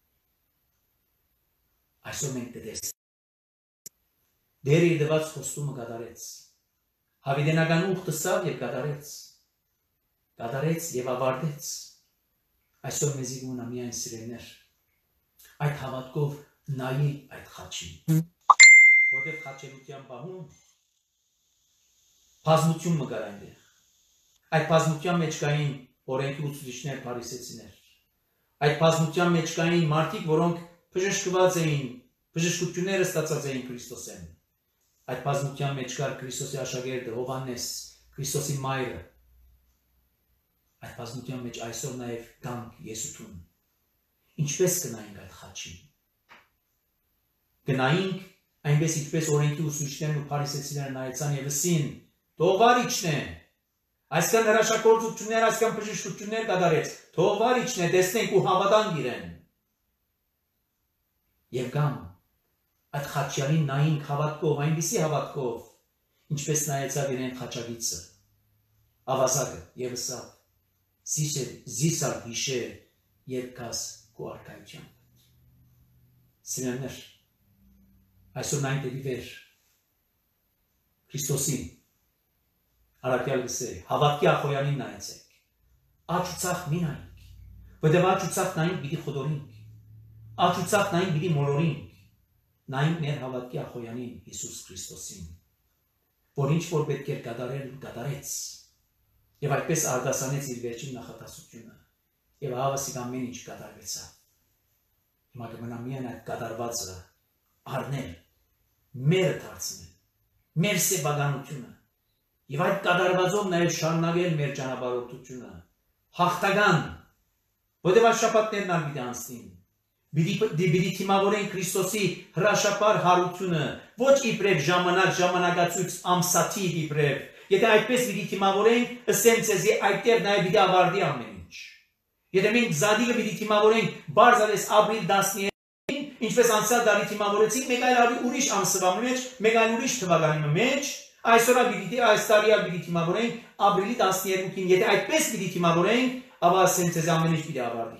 Այսօր մենք կտեսնենք։ Դերը իր դված խոստումը կատարեց։ Հավիտենական ուխտը սավ եւ կատարեց։ Կատարեց եւ ավարտեց։ Այսօր մեզի գունա միայն սիրելիներ, այդ հավատքով նայի այդ խաչին, որտեղ խաչելության բահում բազմություն մը կար այնտեղ։ Այդ բազմության մեջ կային օրենքի ուսուցիչներ, փարիսեցիներ։ Այդ բազմության մեջ կային մարդիկ, որոնք բժշկված էին, բժշկությունները ստացած էին Քրիստոսեն։ Այդ բազմության մեջ կար Քրիստոսի աշակերտը Հովհաննես, Քրիստոսի մայրը։ Այդ բազմության մեջ այսօր նաև գանք Եսուտուն։ Ինչպես կնայինք այդ խաչին։ Գնայինք այնպես ինչպես օրենքի ուսուցիչներն ու փարիսեցիները նայեցան եւ ասին. «Թող վարիչն է, այսքան հրաշագործություններ, այսքան բժշկություններ կատարեց, թող վարիչն է, տեսնենք ու հավատանք իրեն»։ Եվ գամ այդ խաչյալին նայինք հավատքով, այնպիսի հավատքով, ինչպես նայեցավ իրեն խաչագիծը, ավազակը եւ ասավ. «Զիսար հիշե երկաս քո արքայությամբ»։ Սիրելիներ, այսօր նայենք դեպի վեր Քրիստոսին, առաքյալ գսե, հավատքի ախոյանին նայեցեք, աջ ու ցախ մի նայենք, որտեղ աջ ու ցախ նայենք պիտի խոդորենք, աջ ու ցախ նայենք պիտի մոլորենք, նայենք մեր հավատքի ախոյանին Հիսուս Քրիստոսին, որ ինչ որ պետք էր կատարել, կատարեց, եւ այդպես արտասանեց իր վերջին նախատասությունը, եւ հավասիկ ամեն ինչ կատարվեցավ։ Հիմա կմնա միայն այդ կատարվածը առնել, մեր դարձնել, մեր սեփականությունը, եւ այդ կատարվածով նաեւ շարունակել մեր ճանապարհորդությունը, հաղթական, որտեղ այս շաբաթներն ալ պիտի անցնին, պիտի թիմավորեն Քրիստոսի հրաշապար հարությունը, ոչ իբրև ժամանակ, ժամանակացույց ամսաթիվ իբրև, եթե այդպես պիտի թիմավորենք, ըսեմ ձեզի այդտեղ նաև պիտի ավարտի ամեն ինչ։ Եթե մենք Զադիկը պիտի թիմավորենք բարձրապես ապրիլ տասներկին, ինչպես անցյալ տարի թիմավորեցինք, մեկ այլ ուրիշ ամսվա մեջ, մեկ այլ ուրիշ թվականի մեջ, այսօր պիտի այս տարի պիտի թիմավորենք ապրիլի տասներկին, եթե այդպես պիտի թիմավորենք, ապա ըսեմ ձեզի ամեն ինչ պիտի ավարտի։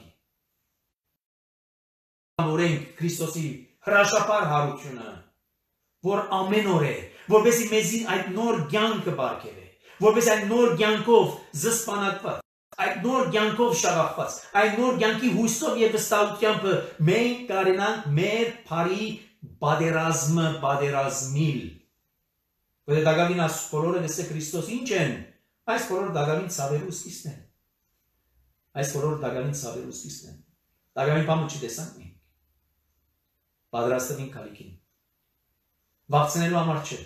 Թիմավորենք Քրիստոսի հրաշապար հարությունը, որ ամեն օր է, որպեսզի մեզին այդ նոր կյանքը բարգեւե, որպես այդ նոր կյանքով զսպանակված, այդ նոր կյանքով շաղախված, այդ նոր կյանքի հույսով եւ վստահությամբ մենք կարենանք մեր բարի բادرազմը բادرազմիլ։ Որը դակավին աս բոլորը դեսե Քրիստոս ինչ են, այս բոլորը դակավին ցավերու սկիզբն են։ Այս բոլորը դակավին ցավերու սկիզբն են։ Դակավին բամը չտեսանք մենք։ պատրաստվին քալիքին։ Վախցնելու համար չէ։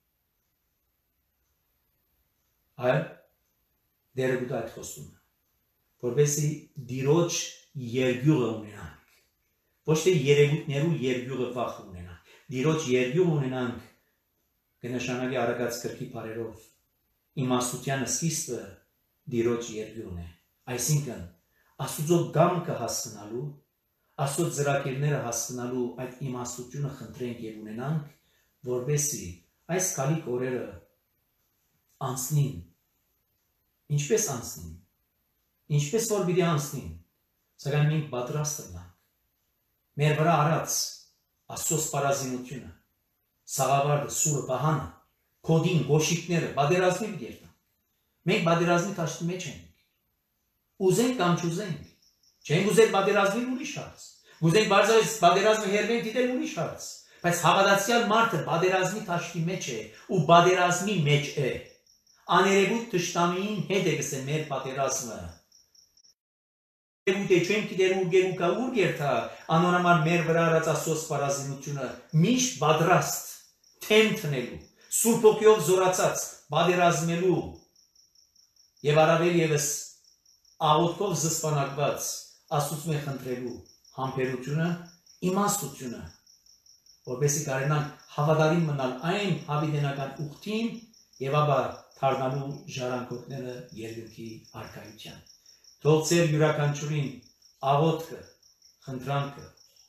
Այլ դերը գուտ այդ խոստումը, որպեսզի դիրոջ երգյուղը ունենանք, ոչ թե երևույթներու երգյուղը վախ ունենանք, դիրոջ երգյուղ ունենանք կնշանակի արագած կրկի բարերով, իմաստության սկիզբը դիրոջ երգյուղն է, այսինքն Աստուծո գամքը հասկանալու, Աստծո ծրագիրները հասկանալու այդ իմաստությունը խնդրենք եւ ունենանք, որպեսզի այս կալիք օրերը անցնին, ինչպես անցնին, ինչպես որ պիտի անցնին, սակայն մենք պատրաստ ենք, մեր վրա արած Աստծո սպառազինությունը, սաղավարտը, սուրը, պահանը, կոդին, գոշիկները, պատերազմի պիտի երթանք, մենք պատերազմի դաշտի մեջ ենք, ուզենք կամ չուզենք, չենք ուզել պատերազմի ուրիշ հարց, ուզենք բարձրապես պատերազմը հերվենք դիտել ուրիշ հարց, բայց հավատացյալ մարդը պատերազմի դաշտի մեջ է ու պատերազմի մեջ է, աներևույթ թշնամիին հետ է գսե մեր պատերազմը, երևույթ է չեմ գիտեր ուր գերուկա ուր գերթա, անոնհամար մեր վրա արած Աստծո սպառազինությունը միշտ պատրաստ թեմ տնելու, Սուրբ Օգիով զորացած պատերազմելու եւ առավել եւս աղոթքով զսպանակված Աստծո մեր խնդրելու համբերությունը, իմաստությունը, որպեսզի կարողանանք հավատարիմ մնալ այն հավիտենական ուխտին եւ ապա դառնալու ժառանգորդները երկրի արքայության։ Թող ձեր յուրաքանչյուրին աղոթքը, խնդրանքը,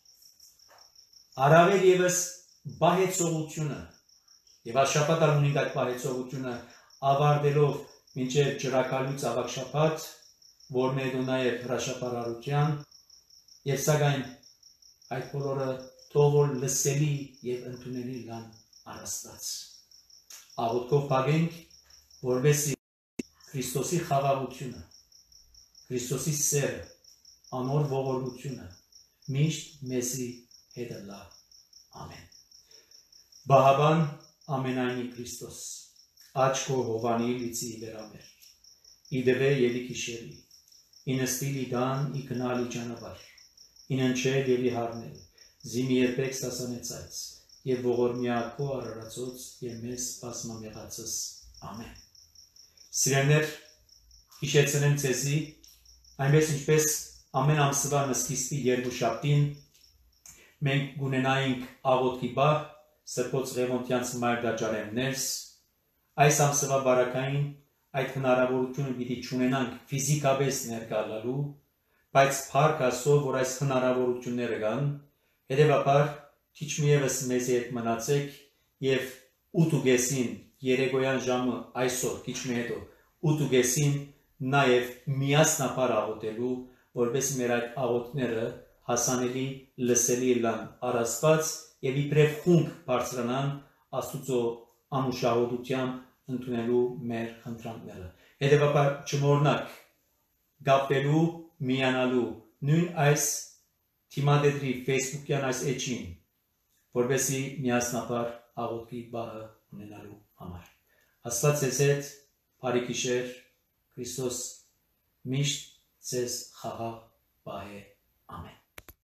առավել եւս բահեցողությունը եւ աշապատար ունենք այդ բահեցողությունը ավարտելով մինչեւ ջրակալուց ավակ շաբաթ, որ մեդու նաեւ հրաշապարարության եւ սակայն այդ բոլորը թող որ լսելի եւ ընդունելի լան առաստված։ Աղոթքով փակենք, որովհետեւ Քրիստոսի խաղաղությունը, Քրիստոսի սերը, անոր ողորմությունը միշտ մեզի հետ լա։ Ամեն։ Բահաբան ամենայնի Քրիստոս, աչքո հովանի լիցի վերամեր, իդվե ելի քիշերի, ինստիլի դան ի կնալի ճանապարհ, ինընչել եւ իհարնել, զիմի երբեք սասանեցած եւ ողորմյա քո արարածոց եւ մեզ բազմամեղացս։ Ամեն։ Սիրելիներ, հիշեցնեմ ձեզի, այնպես ինչպես ամեն ամսվա սկիզբի երկուշաբթին մենք գունենայինք աղոթքի բահ Սրբոց Ղևոնդյանց մայրդաճարեմներս, այս ամսվա բարակային այդ հնարավորությունը պիտի չունենանք ֆիզիկապես ներկալալու, բայց փառք Աստծո, որ այս հնարավորությունները կան, հետևաբար քիչ միևս մեզ հետ մնացեք եւ ութուգեսին երեկոյան ժամը այսօր քիչ մի հետո ութուգեսին նաեւ միասնապար աղոթելու, որպես մեր այդ աղոթները հասանելի լսելի լան առասված եւ իբրև խումբ բարձրանան Աստուծո անուշահոդությամբ ընդունելու մեր խնդրանքները։ Հետևաբար չմոռնաք գապելու, միանալու նույն այս թիմադեդրի Facebook-յան այս էջին, որպեսզի միասնապար աղոթքի բահը ունենալու համար։ Աստված ձեզ հետ, բարի գիշեր, Քրիստոս միշտ ձեզ խաղաղ պահե։ Ամեն։